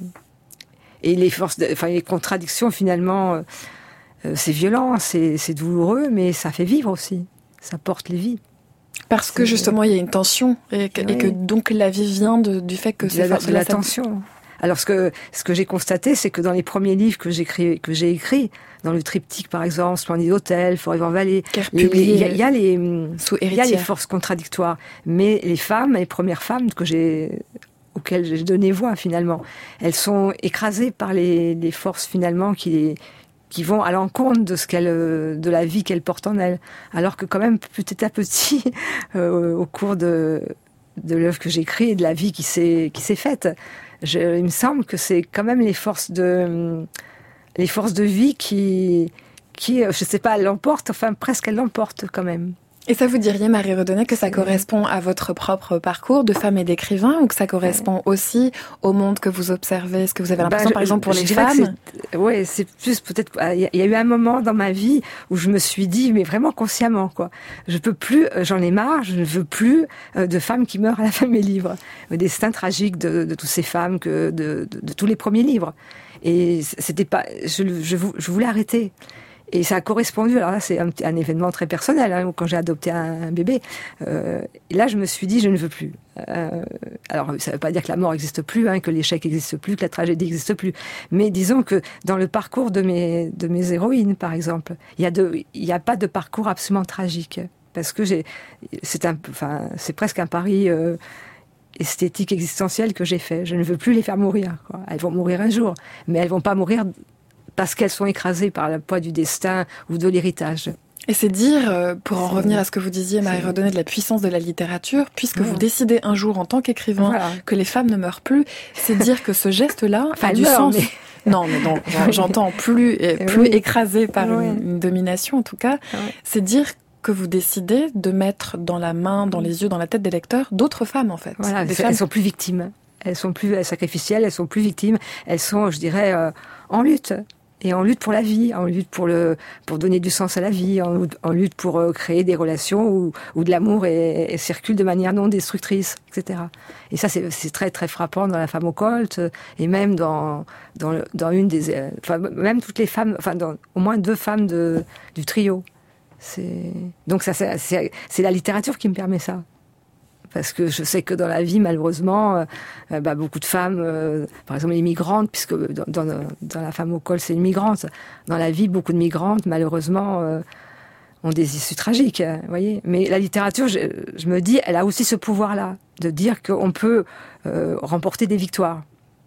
et les forces, de, enfin les contradictions, finalement, euh, c'est violent, c'est, c'est douloureux, mais ça fait vivre aussi. Ça porte les vies. Parce que, justement, il y a une tension, et que, oui. et que donc la vie vient de, du fait que de la, de la tension. Alors, ce que, ce que j'ai constaté, c'est que dans les premiers livres que j'ai écrits, que j'ai écrits, dans le triptyque, par exemple, Splendide Hôtel, Forever Valley, il y, y a les, il y a les forces contradictoires. Mais les femmes, les premières femmes que j'ai, auxquelles j'ai donné voix, finalement, elles sont écrasées par les, les forces, finalement, qui les, qui vont à l'encontre de ce qu'elle, de la vie qu'elles portent en elles. Alors que, quand même, petit à petit, euh, au cours de, de l'œuvre que j'écris et de la vie qui s'est, qui s'est faite, Je, il me semble que c'est quand même les forces de, les forces de vie qui, qui, je sais pas, elles l'emportent, enfin presque elles l'emportent quand même. Et ça, vous diriez, Marie Redonnet, que ça c'est... correspond à votre propre parcours de femme et d'écrivain, ou que ça correspond ouais. aussi au monde que vous observez? Est-ce que vous avez l'impression, bah, je, par exemple, pour les femmes? Oui, c'est plus peut-être... Il y a eu un moment dans ma vie où je me suis dit, mais vraiment consciemment, quoi. Je peux plus, j'en ai marre, je ne veux plus de femmes qui meurent à la fin de mes livres. Le destin tragique de, de toutes ces femmes, que de, de, de tous les premiers livres. Et c'était pas... Je, je, je voulais arrêter. Et ça a correspondu, alors là c'est un, un événement très personnel, hein, quand j'ai adopté un, un bébé, euh, et là je me suis dit je ne veux plus. Euh, alors ça ne veut pas dire que la mort n'existe plus, hein, que l'échec n'existe plus, que la tragédie n'existe plus, mais disons que dans le parcours de mes, de mes héroïnes par exemple, il n'y a, a pas de parcours absolument tragique, parce que j'ai, c'est, un, enfin, c'est presque un pari... Euh, esthétique, existentiel que j'ai fait. Je ne veux plus les faire mourir, quoi. Elles vont mourir un jour, mais elles vont pas mourir parce qu'elles sont écrasées par le poids du destin ou de l'héritage. Et c'est dire, pour en c'est... revenir à ce que vous disiez, Marie Redonnet, de la puissance de la littérature, puisque voilà. vous décidez un jour en tant qu'écrivain voilà. que les femmes ne meurent plus, c'est dire que ce geste-là enfin, a du meurt, sens. Mais... Non, mais non, j'entends plus, plus oui. écrasé par oui. une, une domination en tout cas. Oui. C'est dire que vous décidez de mettre dans la main, dans les yeux, dans la tête des lecteurs d'autres femmes en fait. Voilà, des elles femmes... sont plus victimes. Elles sont plus sacrificielles, elles sont plus victimes. Elles sont, je dirais, euh, en lutte. Et en lutte pour la vie, en lutte pour le, pour donner du sens à la vie, en, en lutte pour euh, créer des relations où, où de l'amour est, est, circule de manière non destructrice, et cetera. Et ça, c'est, c'est très très frappant dans La femme au colt, et même dans, dans, le, dans une des, euh, enfin même toutes les femmes, enfin dans au moins deux femmes de, du trio. C'est, donc ça, c'est, c'est, c'est la littérature qui me permet ça. Parce que je sais que dans la vie, malheureusement, euh, bah, beaucoup de femmes, euh, par exemple les migrantes, puisque dans, dans, dans La femme au col, c'est une migrante. Dans la vie, beaucoup de migrantes, malheureusement, euh, ont des issues tragiques. Vous voyez. Mais la littérature, je, je me dis, elle a aussi ce pouvoir-là, de dire qu'on peut euh, remporter des victoires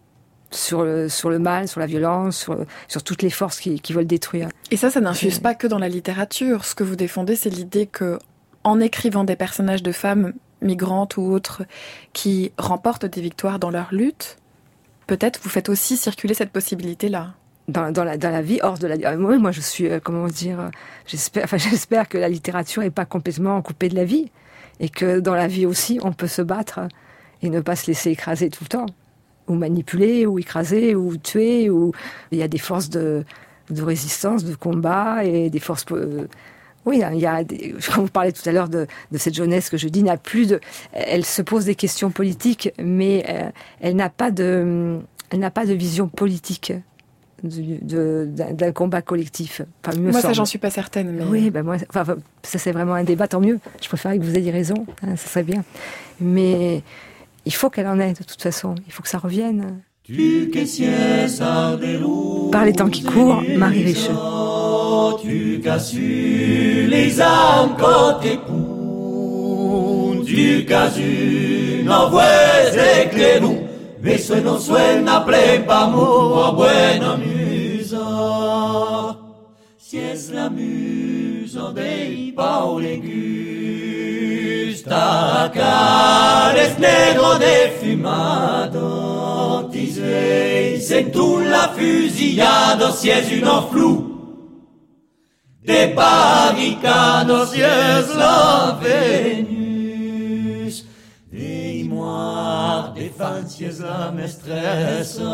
sur le, sur le mal, sur la violence, sur, sur toutes les forces qui, qui veulent détruire. Et ça, ça n'infuse pas que dans la littérature. Ce que vous défendez, c'est l'idée que, en écrivant des personnages de femmes migrantes ou autres qui remportent des victoires dans leur lutte, peut-être vous faites aussi circuler cette possibilité-là. Dans, dans, la, dans la vie, hors de la... Oui, moi je suis, euh, comment dire, j'espère, enfin, j'espère que la littérature n'est pas complètement coupée de la vie, et que dans la vie aussi, on peut se battre et ne pas se laisser écraser tout le temps, ou manipuler, ou écraser, ou tuer, ou... Il y a des forces de, de résistance, de combat, et des forces... Euh, Oui, il y a des, quand vous parlez tout à l'heure de, de cette jeunesse que je dis, n'a plus de, elle se pose des questions politiques, mais euh, elle n'a pas de, elle n'a pas de vision politique de, de, d'un, d'un combat collectif. Enfin, moi, semble. ça, j'en suis pas certaine. Mais... Oui, ben moi, enfin, ça c'est vraiment un débat, tant mieux. Je préférerais que vous ayez raison, hein, ça serait bien. Mais il faut qu'elle en ait, de toute façon. Il faut que ça revienne. Par les temps qui courent, Marie Richeux. Tu casu les âmes côté pour tu casu no vuese que nous mais sueno suena plepa mo buena musa si es la musa dei paule gusta cares negro defumado diseis en tu la fusillade si es une flou de barricados si es la Vénus des moires des fans si es la mestressa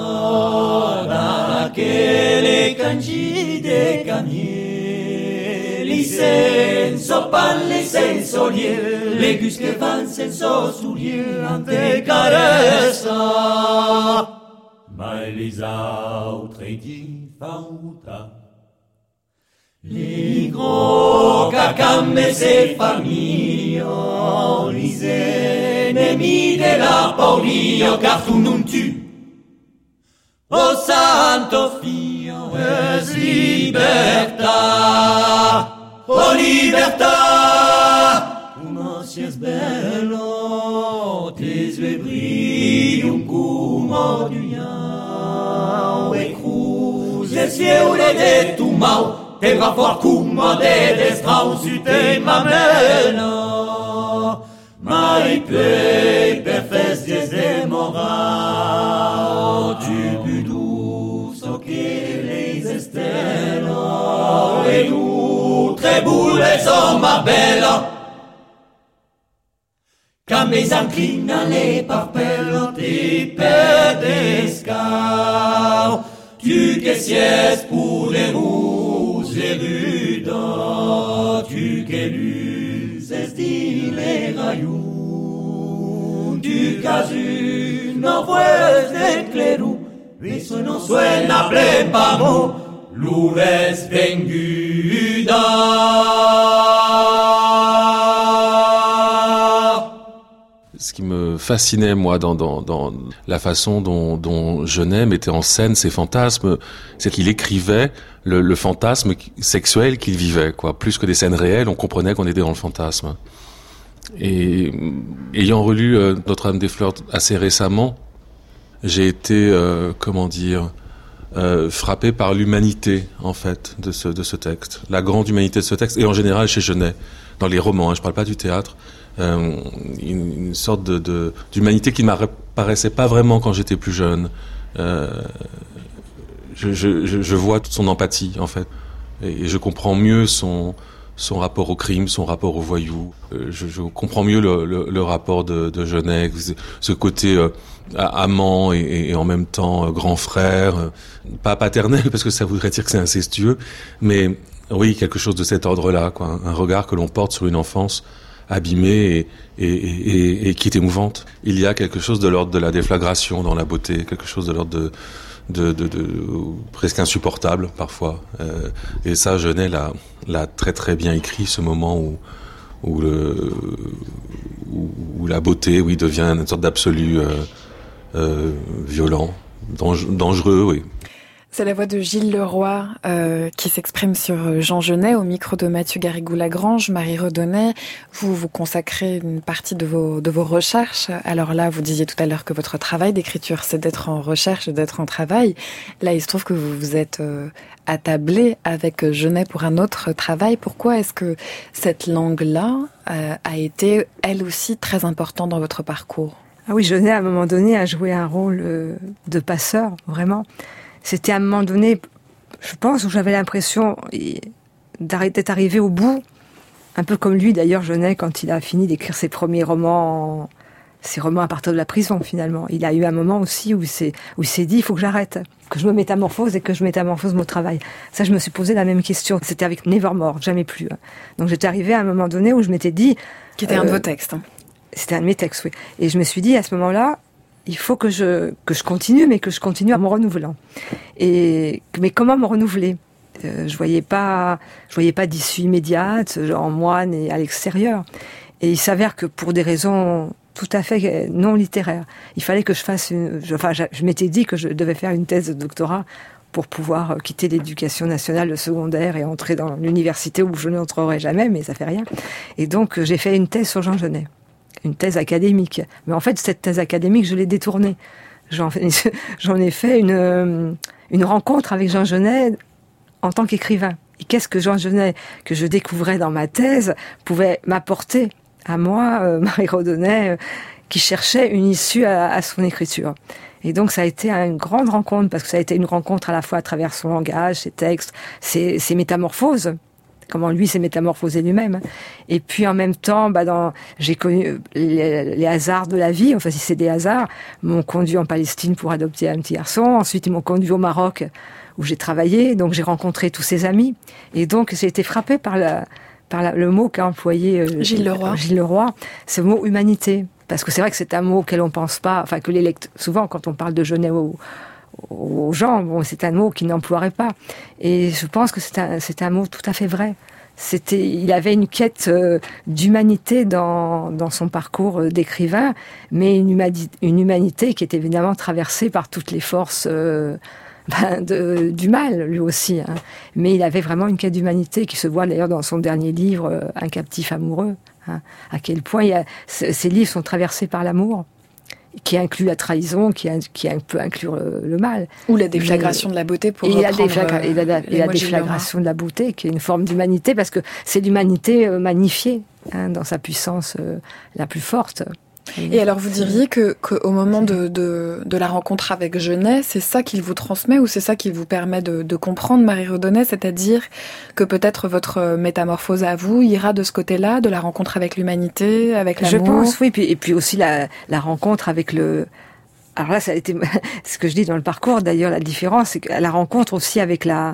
d'aquelle cangi de camier li senso pan li senso lier les gus que van senso soulier ante caressa ma les autres di fauta les gros cacames et familles, les ennemis de la Paulio, car tu non tu. Oh santo Fio, es libertà, oh libertà, como si es bello, tes yeux brillent como du yao, et cruz les cieux de tu mau. Te va for cum de destraus te mamena mai plei per fest de moral tu plus so che les estella e tu trebule so ma bella Came s'inclina le parpello te pedescao tu che sies pure Zeruda, tu che luces di le rayun, tu casu no vues de cleru, eso no suena plempamo, luves venguda. Ce qui me fascinait, moi, dans, dans, dans la façon dont, dont Genet mettait en scène ses fantasmes, c'est qu'il écrivait le, le fantasme sexuel qu'il vivait, quoi. Plus que des scènes réelles, on comprenait qu'on était dans le fantasme. Et ayant relu euh, Notre-Dame des Fleurs assez récemment, j'ai été, euh, comment dire, euh, frappé par l'humanité, en fait, de ce, de ce texte. La grande humanité de ce texte, et en général chez Genet, dans les romans, hein, je parle pas du théâtre. Euh, une, une sorte de, de d'humanité qui ne m'apparaissait pas vraiment quand j'étais plus jeune. Euh, je, je, je vois toute son empathie en fait, et, et je comprends mieux son son rapport au crime, son rapport au voyou. Euh, je, je comprends mieux le, le, le rapport de, de Genet, ce côté euh, amant et, et en même temps euh, grand frère, euh, pas paternel parce que ça voudrait dire que c'est incestueux, mais oui quelque chose de cet ordre-là, quoi, un regard que l'on porte sur une enfance abîmée et, et, et, et qui est émouvante. Il y a quelque chose de l'ordre de la déflagration dans la beauté, quelque chose de l'ordre de, de, de, de, de presque insupportable parfois. Euh, et ça, Genet l'a, l'a très très bien écrit, ce moment où, où, le, où, où la beauté, oui, devient une sorte d'absolu euh, euh, violent, dangereux, oui. C'est la voix de Gilles Leroy euh, qui s'exprime sur Jean Genet au micro de Mathieu Garrigou-Lagrange. Marie Redonnet, vous vous consacrez une partie de vos de vos recherches. Alors là, vous disiez tout à l'heure que votre travail d'écriture, c'est d'être en recherche, d'être en travail. Là, il se trouve que vous vous êtes euh, attablé avec Genet pour un autre travail. Pourquoi est-ce que cette langue-là euh, a été, elle aussi, très importante dans votre parcours ? Ah oui, Genet, à un moment donné, a joué un rôle euh, de passeur, vraiment. C'était à un moment donné, je pense, où j'avais l'impression d'être arrivé au bout, un peu comme lui d'ailleurs, Genet, quand il a fini d'écrire ses premiers romans Ces romans à partir de la prison, finalement. Il a eu un moment aussi où il s'est, où il s'est dit, il faut que j'arrête, que je me métamorphose et que je métamorphose mon travail. Ça, je me suis posé la même question. C'était avec Nevermore, jamais plus. Donc j'étais arrivée à un moment donné où je m'étais dit... Qui était euh, un de vos textes. Hein. C'était un de mes textes, oui. Et je me suis dit, à ce moment-là, il faut que je, que je continue, mais que je continue en me renouvelant. Et, mais comment me renouveler ? euh, Je voyais pas, je voyais pas d'issue immédiate, en moi et à l'extérieur. Et il s'avère que pour des raisons tout à fait non littéraires, il fallait que je fasse une... Je, enfin, je, je m'étais dit que je devais faire une thèse de doctorat pour pouvoir quitter l'éducation nationale, le secondaire, et entrer dans l'université où je n'entrerai jamais, mais ça fait rien. Et donc, j'ai fait une thèse sur Jean Genet. Une thèse académique. Mais en fait, cette thèse académique, je l'ai détournée. J'en, j'en ai fait une, une rencontre avec Jean Genet en tant qu'écrivain. Et qu'est-ce que Jean Genet, que je découvrais dans ma thèse, pouvait m'apporter à moi, euh, Marie Rodonnet, euh, qui cherchait une issue à, à son écriture. Et donc ça a été une grande rencontre, parce que ça a été une rencontre à la fois à travers son langage, ses textes, ses, ses métamorphoses, comment lui s'est métamorphosé lui-même. Et puis en même temps, bah dans, j'ai connu les, les hasards de la vie, enfin si c'est des hasards, m'ont conduit en Palestine pour adopter un petit garçon, ensuite ils m'ont conduit au Maroc où j'ai travaillé, donc j'ai rencontré tous ses amis, et donc j'ai été frappée par la... par la, le mot qu'a employé euh, Gilles Leroy. Gilles Leroy, ce mot humanité. Parce que c'est vrai que c'est un mot auquel on pense pas, enfin que les lecteurs, souvent quand on parle de Genet aux, aux gens, bon, c'est un mot qu'ils n'emploieraient pas. Et je pense que c'est un, c'est un mot tout à fait vrai. C'était, il avait une quête euh, d'humanité dans, dans son parcours euh, d'écrivain, mais une, humani- une humanité qui était évidemment traversée par toutes les forces euh, ben de, du mal, lui aussi. Hein. Mais il avait vraiment une quête d'humanité qui se voit d'ailleurs dans son dernier livre, euh, Un captif amoureux. Hein. À quel point il y a, c- ces livres sont traversés par l'amour, qui inclut la trahison, qui, a, qui a, peut inclure le, le mal. Ou la déflagration Mais, de la beauté, pour et reprendre... La et la, la, et la déflagration de la beauté, qui est une forme d'humanité, parce que c'est l'humanité euh, magnifiée, hein, dans sa puissance euh, la plus forte. Et alors, vous diriez que, que au moment de, de, de la rencontre avec Genet, c'est ça qu'il vous transmet, ou c'est ça qui vous permet de, de comprendre Marie Rodonnet, c'est-à-dire que peut-être votre métamorphose à vous ira de ce côté-là, de la rencontre avec l'humanité, avec l'amour. Je pense, oui, puis, et puis aussi la, la rencontre avec le... Alors là, ça a été ce que je dis dans le parcours, d'ailleurs, la différence, c'est que la rencontre aussi avec la...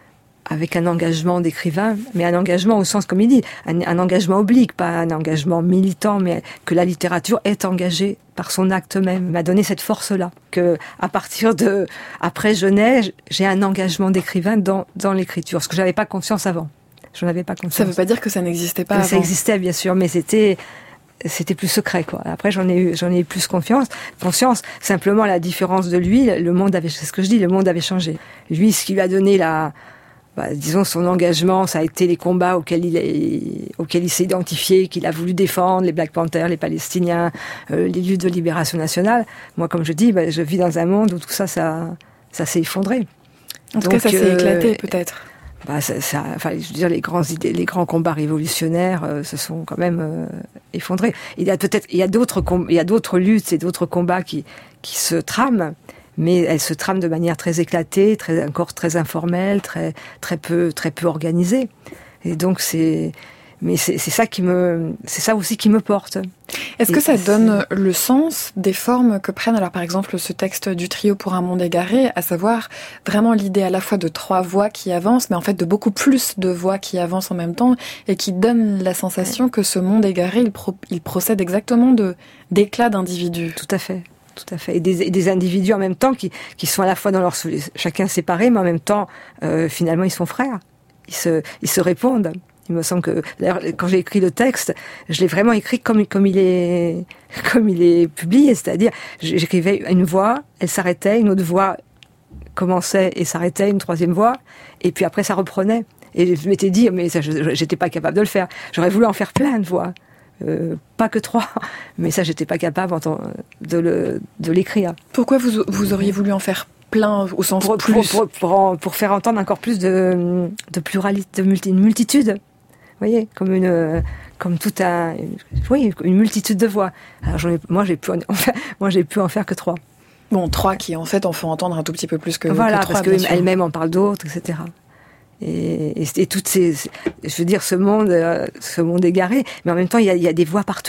avec un engagement d'écrivain, mais un engagement au sens, comme il dit, un, un engagement oblique, pas un engagement militant, mais que la littérature est engagée par son acte même, m'a donné cette force-là. Que à partir de, après Genet, j'ai un engagement d'écrivain dans, dans l'écriture, ce que j'avais pas conscience avant. Je n'avais pas conscience. Ça veut pas dire que ça n'existait pas que avant. Ça existait, bien sûr, mais c'était... c'était plus secret, quoi. Après, j'en ai eu, j'en ai eu plus confiance, conscience. Simplement, la différence de lui, le monde avait, c'est ce que je dis, le monde avait changé. Lui, ce qui lui a donné la, bah, disons, son engagement, ça a été les combats auxquels il est, auxquels il s'est identifié, qu'il a voulu défendre, les Black Panthers, les Palestiniens, euh, les luttes de libération nationale. Moi, comme je dis, bah, je vis dans un monde où tout ça, ça, ça s'est effondré. En tout Donc, cas, ça s'est euh, éclaté, peut-être. Bah, ça, ça, enfin, je veux dire, les grands idées, les grands combats révolutionnaires euh, se sont quand même euh, effondrés. Il y a peut-être, il y a d'autres, com- il y a d'autres luttes et d'autres combats qui qui se trament, mais elles se trament de manière très éclatée, très encore très informelle, très très peu très peu organisée. Et donc c'est, mais c'est, c'est ça qui me, c'est ça aussi qui me porte. Est-ce et que ça donne le sens des formes que prennent, alors par exemple ce texte du trio pour un monde égaré, à savoir vraiment l'idée à la fois de trois voix qui avancent, mais en fait de beaucoup plus de voix qui avancent en même temps, et qui donne la sensation que ce monde égaré, il, pro- il procède exactement de, d'éclats d'individus. Tout à fait. Tout à fait. Et des, et des individus en même temps qui, qui sont à la fois dans leur, chacun séparé, mais en même temps, euh, finalement, ils sont frères. Ils se, ils se répondent. Il me semble que, d'ailleurs, quand j'ai écrit le texte, je l'ai vraiment écrit comme, comme il est, comme il est publié. C'est-à-dire, j'écrivais une voix, elle s'arrêtait, une autre voix commençait et s'arrêtait, une troisième voix, et puis après ça reprenait. Et je m'étais dit, mais ça, je, j'étais pas capable de le faire. J'aurais voulu en faire plein de voix. Euh, pas que trois, mais ça, j'étais pas capable de, le, de l'écrire. Pourquoi vous, vous auriez voulu en faire plein au sens pour, plus pour, pour, pour, pour faire entendre encore plus de, de pluralité, de multi, une multitude. Vous voyez, comme une, comme tout un, une, oui, une multitude de voix. Alors j'en ai, moi, j'ai pu, en faire, moi, j'ai pu en faire que trois. Bon, trois qui en fait en font entendre un tout petit peu plus que, voilà, que trois. Voilà, parce qu'elle-même en parle d'autres, et cetera. Et, et, et toutes ces, je veux dire, ce monde, euh, ce monde égaré, mais en même temps, il y a, il y a des voix partout.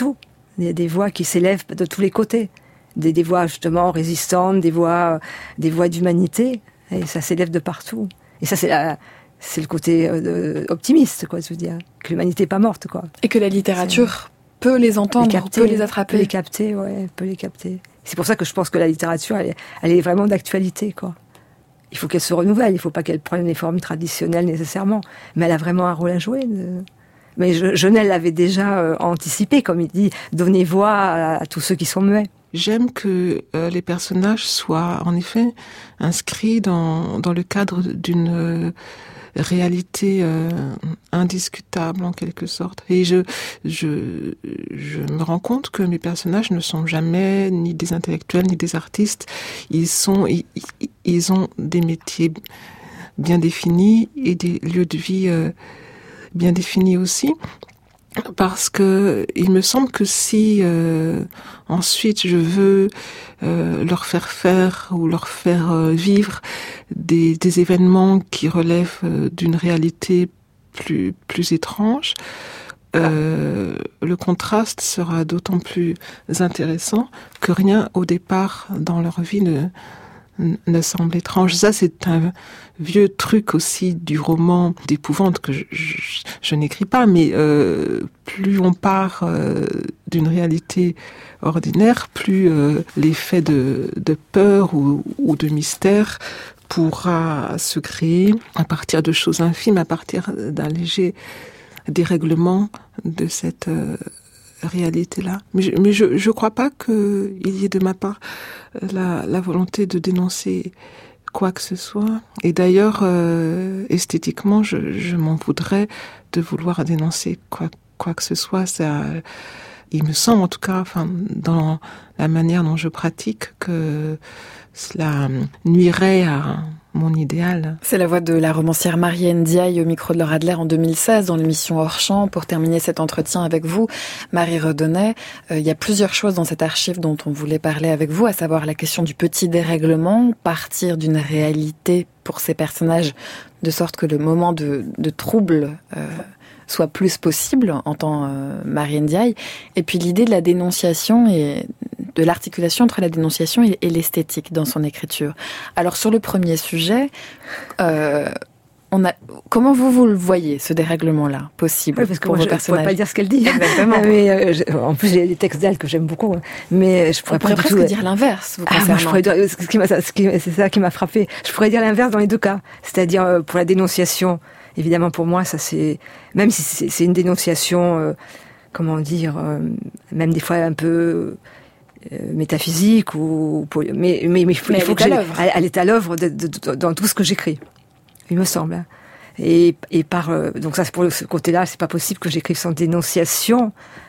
Il y a des voix qui s'élèvent de tous les côtés. Des, des voix justement résistantes, des voix, des voix d'humanité. Et ça s'élève de partout. Et ça, c'est, la, c'est le côté euh, optimiste, quoi, je veux dire. Que l'humanité n'est pas morte, quoi. Et que la littérature c'est... peut les entendre, les capter, peut les attraper. Peut les capter, ouais, peut les capter. C'est pour ça que je pense que la littérature, elle est, elle est vraiment d'actualité, quoi. Il faut qu'elle se renouvelle, il ne faut pas qu'elle prenne les formes traditionnelles nécessairement. Mais elle a vraiment un rôle à jouer. De... Mais Genel l'avait déjà euh, anticipé, comme il dit, donner voix à, à tous ceux qui sont muets. J'aime que euh, les personnages soient en effet inscrits dans, dans le cadre d'une euh, réalité euh, indiscutable en quelque sorte. Et je, je, je me rends compte que mes personnages ne sont jamais ni des intellectuels ni des artistes. Ils sont, ils, ils ont des métiers bien définis et des lieux de vie euh, bien définis aussi. Parce que il me semble que si euh, ensuite je veux euh, leur faire faire ou leur faire euh, vivre des, des événements qui relèvent euh, d'une réalité plus plus étrange, euh, le contraste sera d'autant plus intéressant que rien au départ dans leur vie ne ne semble étrange. Ça, c'est un vieux truc aussi du roman d'épouvante que je, je, je n'écris pas, mais euh, plus on part euh, d'une réalité ordinaire, plus euh, l'effet de, de peur ou, ou de mystère pourra se créer à partir de choses infimes, à partir d'un léger dérèglement de cette euh, réalité-là. Mais je, mais je, je crois pas qu'il y ait de ma part la, la volonté de dénoncer quoi que ce soit. Et d'ailleurs, euh, esthétiquement, je, je m'en voudrais de vouloir dénoncer quoi, quoi que ce soit. Ça, il me semble, en tout cas, enfin, dans la manière dont je pratique, que cela nuirait à mon idéal. C'est la voix de la romancière Marianne Ndiaye au micro de Laura Adler en deux mille seize dans l'émission Hors Champ. Pour terminer cet entretien avec vous, Marie Redonnet, euh, il y a plusieurs choses dans cette archive dont on voulait parler avec vous, à savoir la question du petit dérèglement, partir d'une réalité pour ces personnages de sorte que le moment de, de trouble euh, soit plus possible, entend euh, Marianne Ndiaye, et puis l'idée de la dénonciation et de l'articulation entre la dénonciation et, et l'esthétique dans son écriture. Alors sur le premier sujet, euh, on a, comment vous, vous le voyez, ce dérèglement-là, possible oui, parce que pour moi, vos je personnages? Je ne pourrais pas dire ce qu'elle dit. Exactement. mais, euh, je, en plus, j'ai les textes d'elle que j'aime beaucoup. Mais je pourrais on pas pourrait presque tout... dire l'inverse, vous ah, concernant. moi, je pourrais dire, ce qui m'a, ce qui, c'est ça qui m'a frappé. Je pourrais dire l'inverse dans les deux cas. C'est-à-dire, euh, pour la dénonciation, évidemment, pour moi, ça c'est... Même si c'est, c'est une dénonciation, euh, comment dire, euh, même des fois un peu... Euh, métaphysique ou mais mais, mais il faut, mais il faut que elle, elle, elle est à l'œuvre de, de, de, dans tout ce que j'écris, il me semble. Et et par euh, donc ça c'est pour ce côté-là, c'est pas possible que j'écrive sans dénonciation,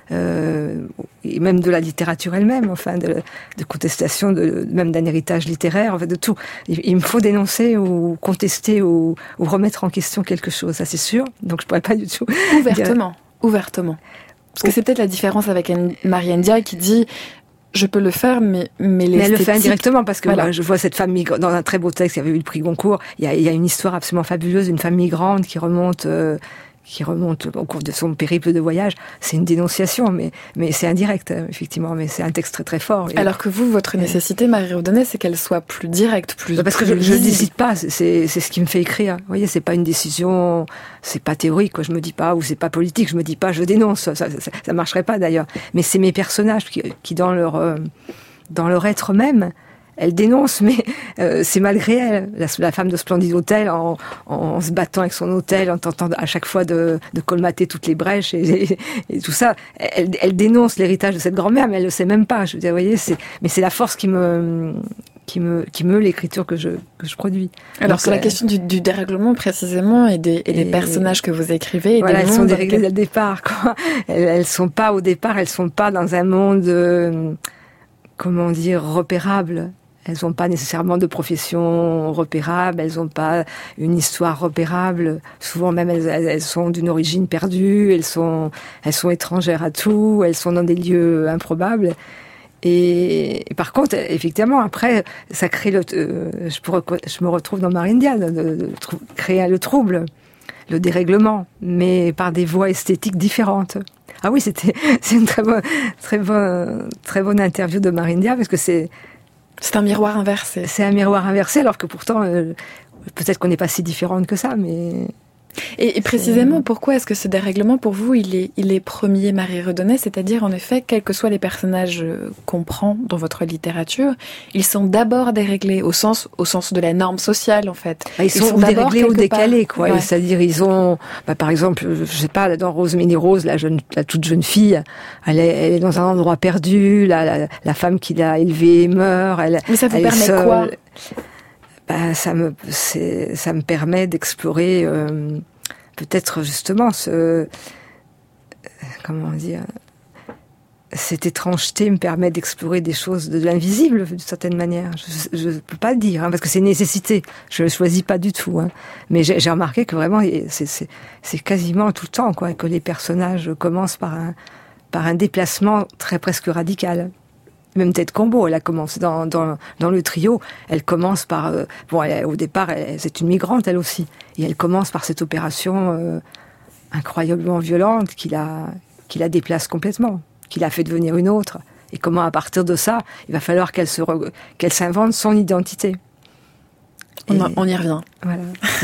euh, et même de la littérature elle-même, enfin de, de contestation, de même d'un héritage littéraire, en fait de tout. Il, il me faut dénoncer ou contester ou, ou remettre en question quelque chose, ça c'est sûr. Donc je pourrais pas du tout ouvertement, dire... ouvertement. Parce que c'est peut-être la différence avec Marianne Ndiaye qui dit je peux le faire, mais mais, mais elle le fait indirectement parce que voilà. Moi, je vois cette femme migrante dans un très beau texte qui avait eu le prix Goncourt. Il y a, il y a une histoire absolument fabuleuse d'une femme migrante qui remonte, euh, qui remonte au cours de son périple de voyage. C'est une dénonciation, mais mais c'est indirect effectivement. Mais c'est un texte très très fort. Alors que vous, votre nécessité, Marie Redonnet, c'est qu'elle soit plus directe, plus. Parce que plus je, je décide pas. C'est c'est ce qui me fait écrire. Vous voyez, c'est pas une décision. C'est pas théorique, quoi. Je me dis pas, ou c'est pas politique. Je me dis pas, je dénonce. Ça, ça, ça, ça marcherait pas d'ailleurs. Mais c'est mes personnages qui, qui dans leur, euh, dans leur être même, elles dénoncent, mais euh, c'est malgré elle. La, la femme de Splendide Hôtel, en, en se battant avec son hôtel, en tentant à chaque fois de, de colmater toutes les brèches et, et, et tout ça, elle, elle dénonce l'héritage de cette grand-mère, mais elle le sait même pas. Je veux dire, vous voyez, c'est, mais c'est la force qui me, qui me, qui me l'écriture que je, que je produis. Alors, sur la question du, du dérèglement, précisément, et des, et et des personnages que vous écrivez, et voilà, des elles sont déréglées lesquels... dès le départ, quoi. Elles, elles sont pas, au départ, elles sont pas dans un monde, euh, comment dire, repérable. Elles n'ont pas nécessairement de profession repérable, elles n'ont pas une histoire repérable. Souvent même, elles, elles sont d'une origine perdue, elles sont, elles sont étrangères à tout, elles sont dans des lieux improbables. Et, et par contre, effectivement, après, ça crée le... Euh, je, pourrais, je me retrouve dans Marianne Ndiaye, de, de, de créer le trouble, le dérèglement, mais par des voies esthétiques différentes. Ah oui, c'était c'est une très bonne, très bonne, très bonne interview de Marine Dia, parce que c'est c'est un miroir inversé. C'est un miroir inversé, alors que pourtant euh, peut-être qu'on n'est pas si différentes que ça, mais. Et, et précisément, pourquoi est-ce que ce dérèglement, pour vous, il est, il est premier, Marie Redonnet? C'est-à-dire, en effet, quels que soient les personnages qu'on prend dans votre littérature, ils sont d'abord déréglés, au sens, au sens de la norme sociale, en fait. Bah, ils, sont ils sont déréglés ou décalés, quoi. Ouais. C'est-à-dire, ils ont, bah, par exemple, je sais pas, dans Rosemary Rose, la jeune, la toute jeune fille, elle est, elle est dans un endroit perdu, la, la, la femme qui l'a élevée meurt, elle, Mais ça vous elle permet est seule. quoi? Bah, ça me, c'est, ça me permet d'explorer euh, peut-être justement ce, euh, comment dire, cette étrangeté me permet d'explorer des choses de, de l'invisible d'une certaine manière. Je ne peux pas le dire, hein, parce que c'est une nécessité. Je ne choisis pas du tout. Hein. Mais j'ai, j'ai remarqué que vraiment, c'est, c'est, c'est quasiment tout le temps, quoi, que les personnages commencent par un, par un déplacement très presque radical. Même Tête Combo, elle a commencé dans, dans, dans le trio, elle commence par... Euh, bon, elle, au départ, elle, c'est une migrante, elle aussi. Et elle commence par cette opération euh, incroyablement violente qui la, qui la déplace complètement, qui la fait devenir une autre. Et comment, à partir de ça, il va falloir qu'elle, se re, qu'elle s'invente son identité. On, en, on y revient. Voilà.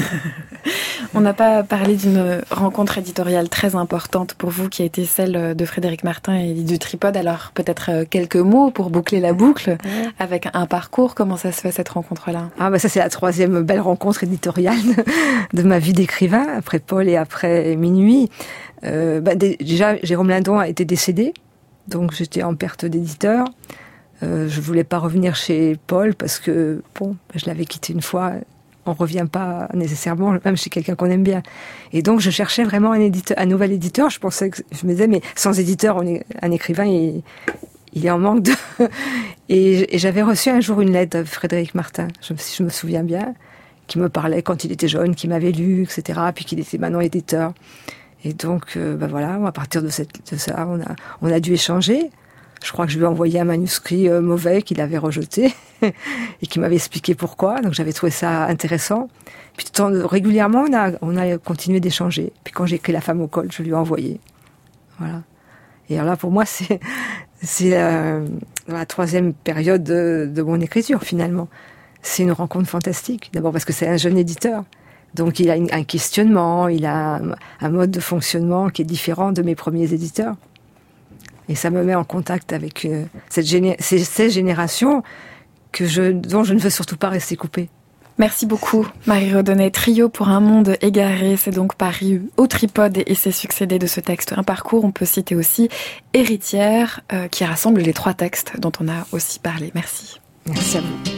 On n'a pas parlé d'une rencontre éditoriale très importante pour vous, qui a été celle de Frédéric Martin et du Tripode. Alors, peut-être quelques mots pour boucler la boucle, ouais. Avec un parcours. Comment ça se fait, cette rencontre-là? Ah, bah ça, c'est la troisième belle rencontre éditoriale de ma vie d'écrivain, après Paul et après Minuit. Euh, bah, déjà, Jérôme Lindon a été décédé, donc j'étais en perte d'éditeur. Euh, je voulais pas revenir chez Paul parce que, bon, je l'avais quitté une fois. On revient pas nécessairement, même chez quelqu'un qu'on aime bien. Et donc, je cherchais vraiment un éditeur, un nouvel éditeur. Je pensais que, je me disais, mais sans éditeur, on est, un écrivain, il, il est en manque de... Et, et j'avais reçu un jour une lettre de Frédéric Martin, je, si je me souviens bien, qui me parlait quand il était jeune, qui m'avait lu, et cetera, puis qu'il était maintenant éditeur. Et donc, euh, ben voilà, à partir de, cette, de ça, on a, on a dû échanger. Je crois que je lui ai envoyé un manuscrit euh, mauvais qu'il avait rejeté et qui m'avait expliqué pourquoi. Donc j'avais trouvé ça intéressant. Puis tout le temps, régulièrement, on a, on a continué d'échanger. Puis quand j'ai écrit La femme au col, je lui ai envoyé. Voilà. Et alors là, pour moi, c'est, c'est euh, la troisième période de, de mon écriture, finalement. C'est une rencontre fantastique. D'abord parce que c'est un jeune éditeur. Donc il a une, un questionnement, il a un, un mode de fonctionnement qui est différent de mes premiers éditeurs. Et ça me met en contact avec euh, cette géné- ces, ces générations que je, dont je ne veux surtout pas rester coupée. Merci beaucoup, Marie Redonnet. Trio pour un monde égaré, c'est donc paru au Tripode et c'est succédé de ce texte Un parcours. On peut citer aussi Héritière, euh, qui rassemble les trois textes dont on a aussi parlé. Merci. Merci à vous.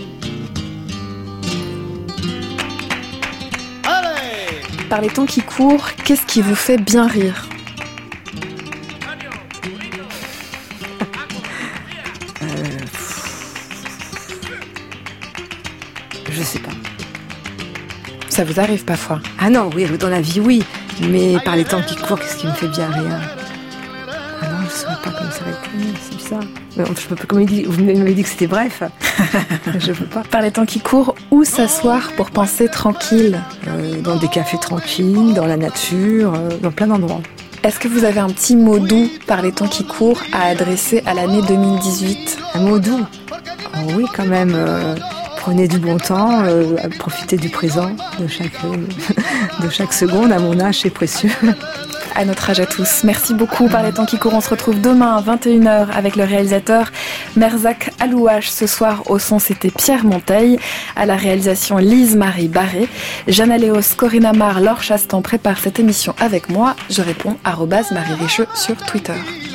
Allez ! Par les temps qui courent, qu'est-ce qui vous fait bien rire ? Je sais pas. Ça vous arrive parfois? Ah non, oui, dans la vie, oui. Mais par les temps qui courent, qu'est-ce qui me fait bien rire? Ah non, je ne saurais pas comment ça répondre, c'est bizarre. Mais je peux pas, comme il dit, vous m'avez dit que c'était bref. Je peux pas. Par les temps qui courent, où s'asseoir pour penser tranquille? euh, Dans des cafés tranquilles, dans la nature, euh, dans plein d'endroits. Est-ce que vous avez un petit mot doux par les temps qui courent à adresser à l'année deux mille dix-huit? Un mot doux? Oh oui, quand même. Euh... Prenez du bon temps, euh, profitez du présent, de chaque, euh, de chaque seconde. À mon âge, c'est précieux. À notre âge à tous. Merci beaucoup. Par les temps qui courent, on se retrouve demain à vingt et une heures avec le réalisateur Merzak Alouache. Ce soir, au son, c'était Pierre Monteil. À la réalisation, Lise-Marie Barré. Jeanne Aléos, Corinna Mar, Laure Chastan préparent cette émission avec moi. Je réponds arobase Marie Richeux sur Twitter.